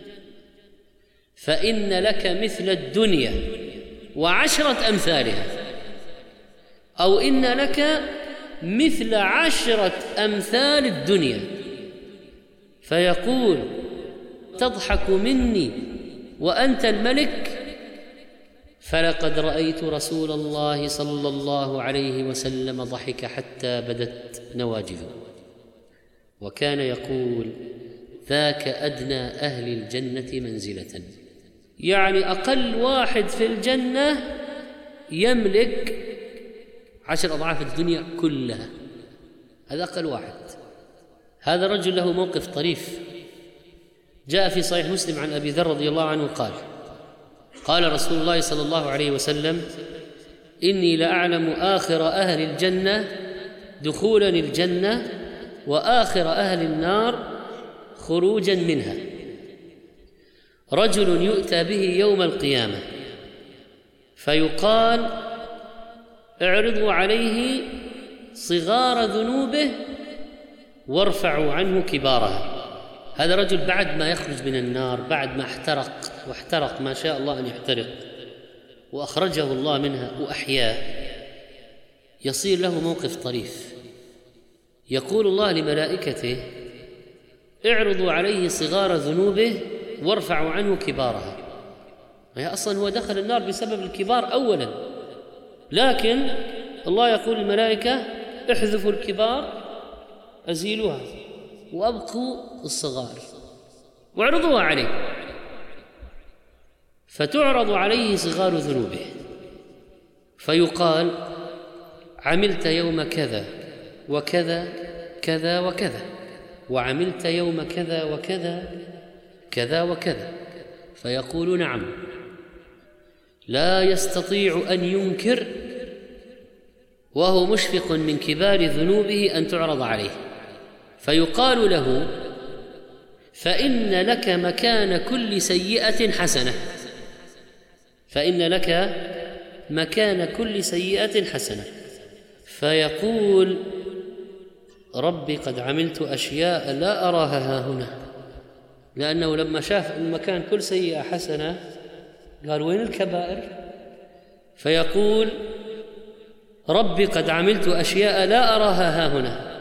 فإن لك مثل الدنيا وعشرة أمثالها، أو إن لك مثل 10 أمثال الدنيا. فيقول تضحك مني وأنت الملك؟ فلقد رأيت رسول الله صلى الله عليه وسلم ضحك حتى بدت نواجذه، وكان يقول ذاك أدنى أهل الجنة منزلة، يعني أقل واحد في الجنة يملك 10 أضعاف الدنيا كلها، هذا أقل واحد. هذا الرجل له موقف طريف، جاء في صحيح مسلم عن أبي ذر رضي الله عنه قال رسول الله صلى الله عليه وسلم إني لأعلم آخر أهل الجنة دخولا الجنة وآخر أهل النار خروجا منها، رجل يؤتى به يوم القيامة فيقال اعرضوا عليه صغار ذنوبه وارفعوا عنه كبارها. هذا رجل بعد ما يخرج من النار، بعد ما واحترق ما شاء الله أن يحترق وأخرجه الله منها وأحياه، يصير له موقف طريف. يقول الله لملائكته اعرضوا عليه صغار ذنوبه وارفعوا عنه كبارها. هي أصلا هو دخل النار بسبب الكبار أولا، لكن الله يقول للملائكة احذفوا الكبار أزيلوها وأبقوا الصغار واعرضوها عليه. فتعرض عليه صغار ذنوبه فيقال عملت يوم كذا وكذا كذا وكذا، وعملت يوم كذا وكذا كذا وكذا، فيقول نعم. لا يستطيع أن ينكر وهو مشفق من كبار ذنوبه أن تعرض عليه، فيقال له فإن لك مكان كل سيئة حسنة، فإن لك مكان كل سيئة حسنة. فيقول ربي قد عملت أشياء لا أراها هاهنا، لأنه لما شاف المكان كل سيئة حسنة قال وين الكبائر؟ فيقول ربي قد عملت أشياء لا أراها هاهنا،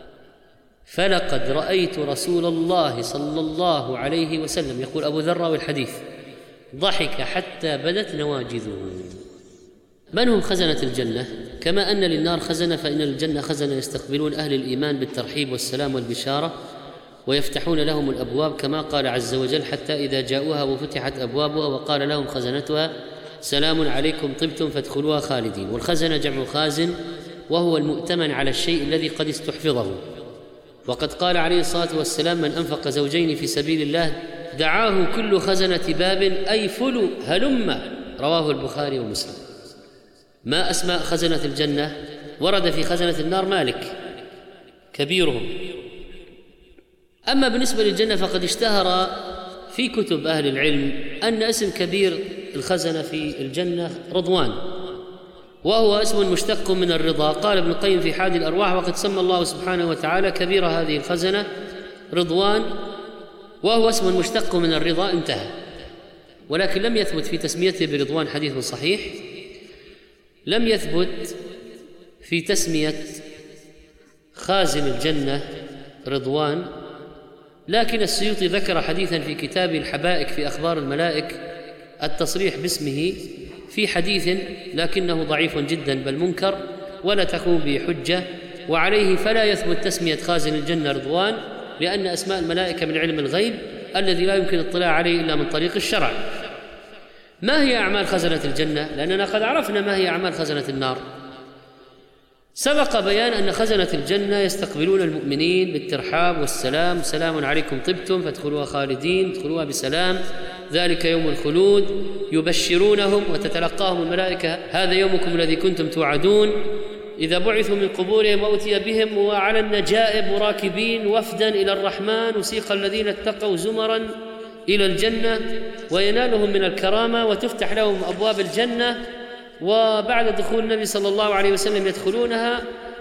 فلقد رأيت رسول الله صلى الله عليه وسلم، يقول أبو ذر والحديث، ضحك حتى بدت نواجذه. من هم خزنة الجنة؟ كما أن للنار خزنة فإن للجنة خزنة يستقبلون أهل الإيمان بالترحيب والسلام والبشارة ويفتحون لهم الأبواب، كما قال عز وجل حتى إذا جاءوها وفتحت أبوابها وقال لهم خزنتها سلام عليكم طبتم فادخلوها خالدين. والخزنة جمع خازن وهو المؤتمن على الشيء الذي قد استحفظه. وقد قال عليه الصلاة والسلام من أنفق زوجين في سبيل الله دعاه كل خزنة باب أي فلو هلم، رواه البخاري ومسلم. ما أسماء خزنة الجنة؟ ورد في خزنة النار مالك كبيرهم. أما بالنسبة للجنة فقد اشتهر في كتب أهل العلم أن اسم كبير الخزنة في الجنة رضوان، وهو اسم مشتق من الرضا. قال ابن القيم في حادي الأرواح وقد سمى الله سبحانه وتعالى كبير هذه الخزنة رضوان، وهو اسم مشتق من الرضا، انتهى. ولكن لم يثبت في تسميته برضوان حديث صحيح، لم يثبت في تسمية خازن الجنة رضوان. لكن السيوطي ذكر حديثا في كتاب الحبائك في أخبار الملائك التصريح باسمه في حديث، لكنه ضعيف جدا بل منكر ولا تقوم به حجة، وعليه فلا يثبت تسمية خازن الجنة رضوان، لأن أسماء الملائكة من علم الغيب الذي لا يمكن الاطلاع عليه إلا من طريق الشرع. ما هي أعمال خزنة الجنة؟ لأننا قد عرفنا ما هي أعمال خزنة النار. سبق بيان أن خزنة الجنة يستقبلون المؤمنين بالترحاب والسلام، سلام عليكم طبتم فادخلوها خالدين، ادخلوها بسلام، ذلك يوم الخلود، يبشرونهم وتتلقاهم الملائكة هذا يومكم الذي كنتم توعدون. إذا بعثوا من قبورهم وأتي بهم وعلى النجائب راكبين وفدا إلى الرحمن، وسيق الذين اتقوا زمرا إلى الجنة وينالهم من الكرامة وتفتح لهم أبواب الجنة، وبعد دخول النبي صلى الله عليه وسلم يدخلونها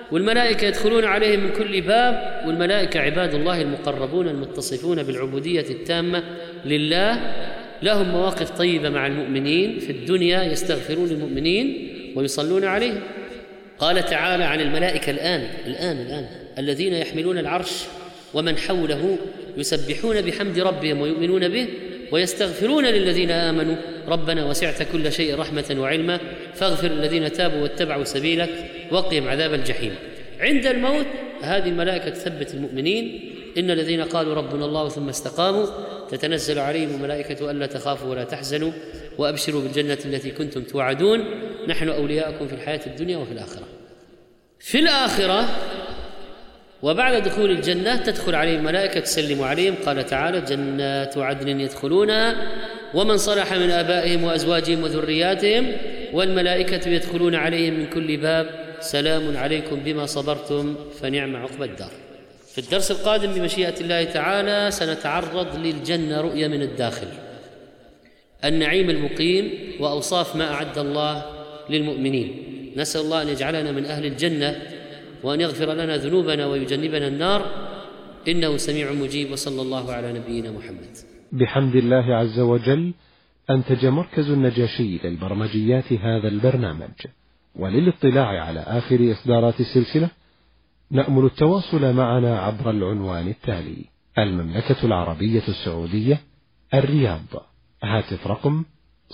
والملائكة يدخلون عليهم من كل باب، والملائكة عباد الله المقربون المتصفون بالعبودية التامة لله، لهم مواقف طيبة مع المؤمنين في الدنيا، يستغفرون للمؤمنين ويصلون عليهم. قال تعالى عن الملائكة الآن الذين يحملون العرش ومن حوله يسبحون بحمد ربهم ويؤمنون به ويستغفرون للذين آمنوا ربنا وسعت كل شيء رحمة وعلما فاغفر الذين تابوا واتبعوا سبيلك وقهم عذاب الجحيم. عند الموت هذه الملائكة تثبت المؤمنين، إن الذين قالوا ربنا الله ثم استقاموا تتنزل عليهم الملائكة ألا تخافوا ولا تحزنوا وأبشروا بالجنة التي كنتم توعدون نحن أولياؤكم في الحياة الدنيا وفي الآخرة. في الآخرة وبعد دخول الجنة تدخل عليهم الملائكة تسلم عليهم. قال تعالى جنات عدن يدخلونها ومن صلح من آبائهم وأزواجهم وذرياتهم والملائكة يدخلون عليهم من كل باب سلام عليكم بما صبرتم فنعم عقبى الدار. في الدرس القادم بمشيئة الله تعالى سنتعرض للجنة رؤية من الداخل، النعيم المقيم وأوصاف ما أعد الله للمؤمنين. نسأل الله أن يجعلنا من أهل الجنة وأن يغفر لنا ذنوبنا ويجنبنا النار إنه سميع مجيب. وصلى الله على نبينا محمد. بحمد الله عز وجل أنتج مركز النجاشي للبرمجيات هذا البرنامج، وللاطلاع على آخر إصدارات السلسلة نأمل التواصل معنا عبر العنوان التالي: المملكة العربية السعودية، الرياض، هاتف رقم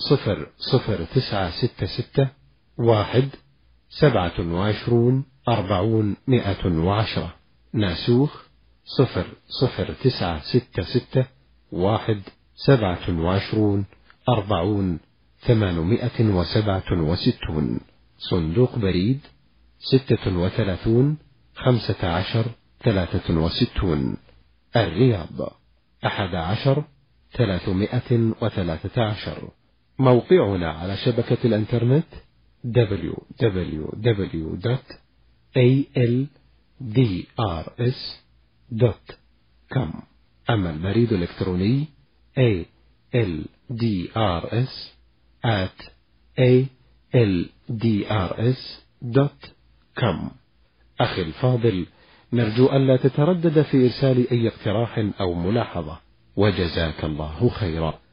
00966 1 27 40 110، ناسوخ 00966 1 27 40 867، صندوق بريد 36 15 63، الرياض 11 313. موقعنا على شبكة الإنترنت www.aldrs.com. أما البريد الإلكتروني aldrs@aldrs.com. أخي الفاضل، نرجو ألا تتردد في إرسال أي اقتراح أو ملاحظة، وجزاك الله خيرا.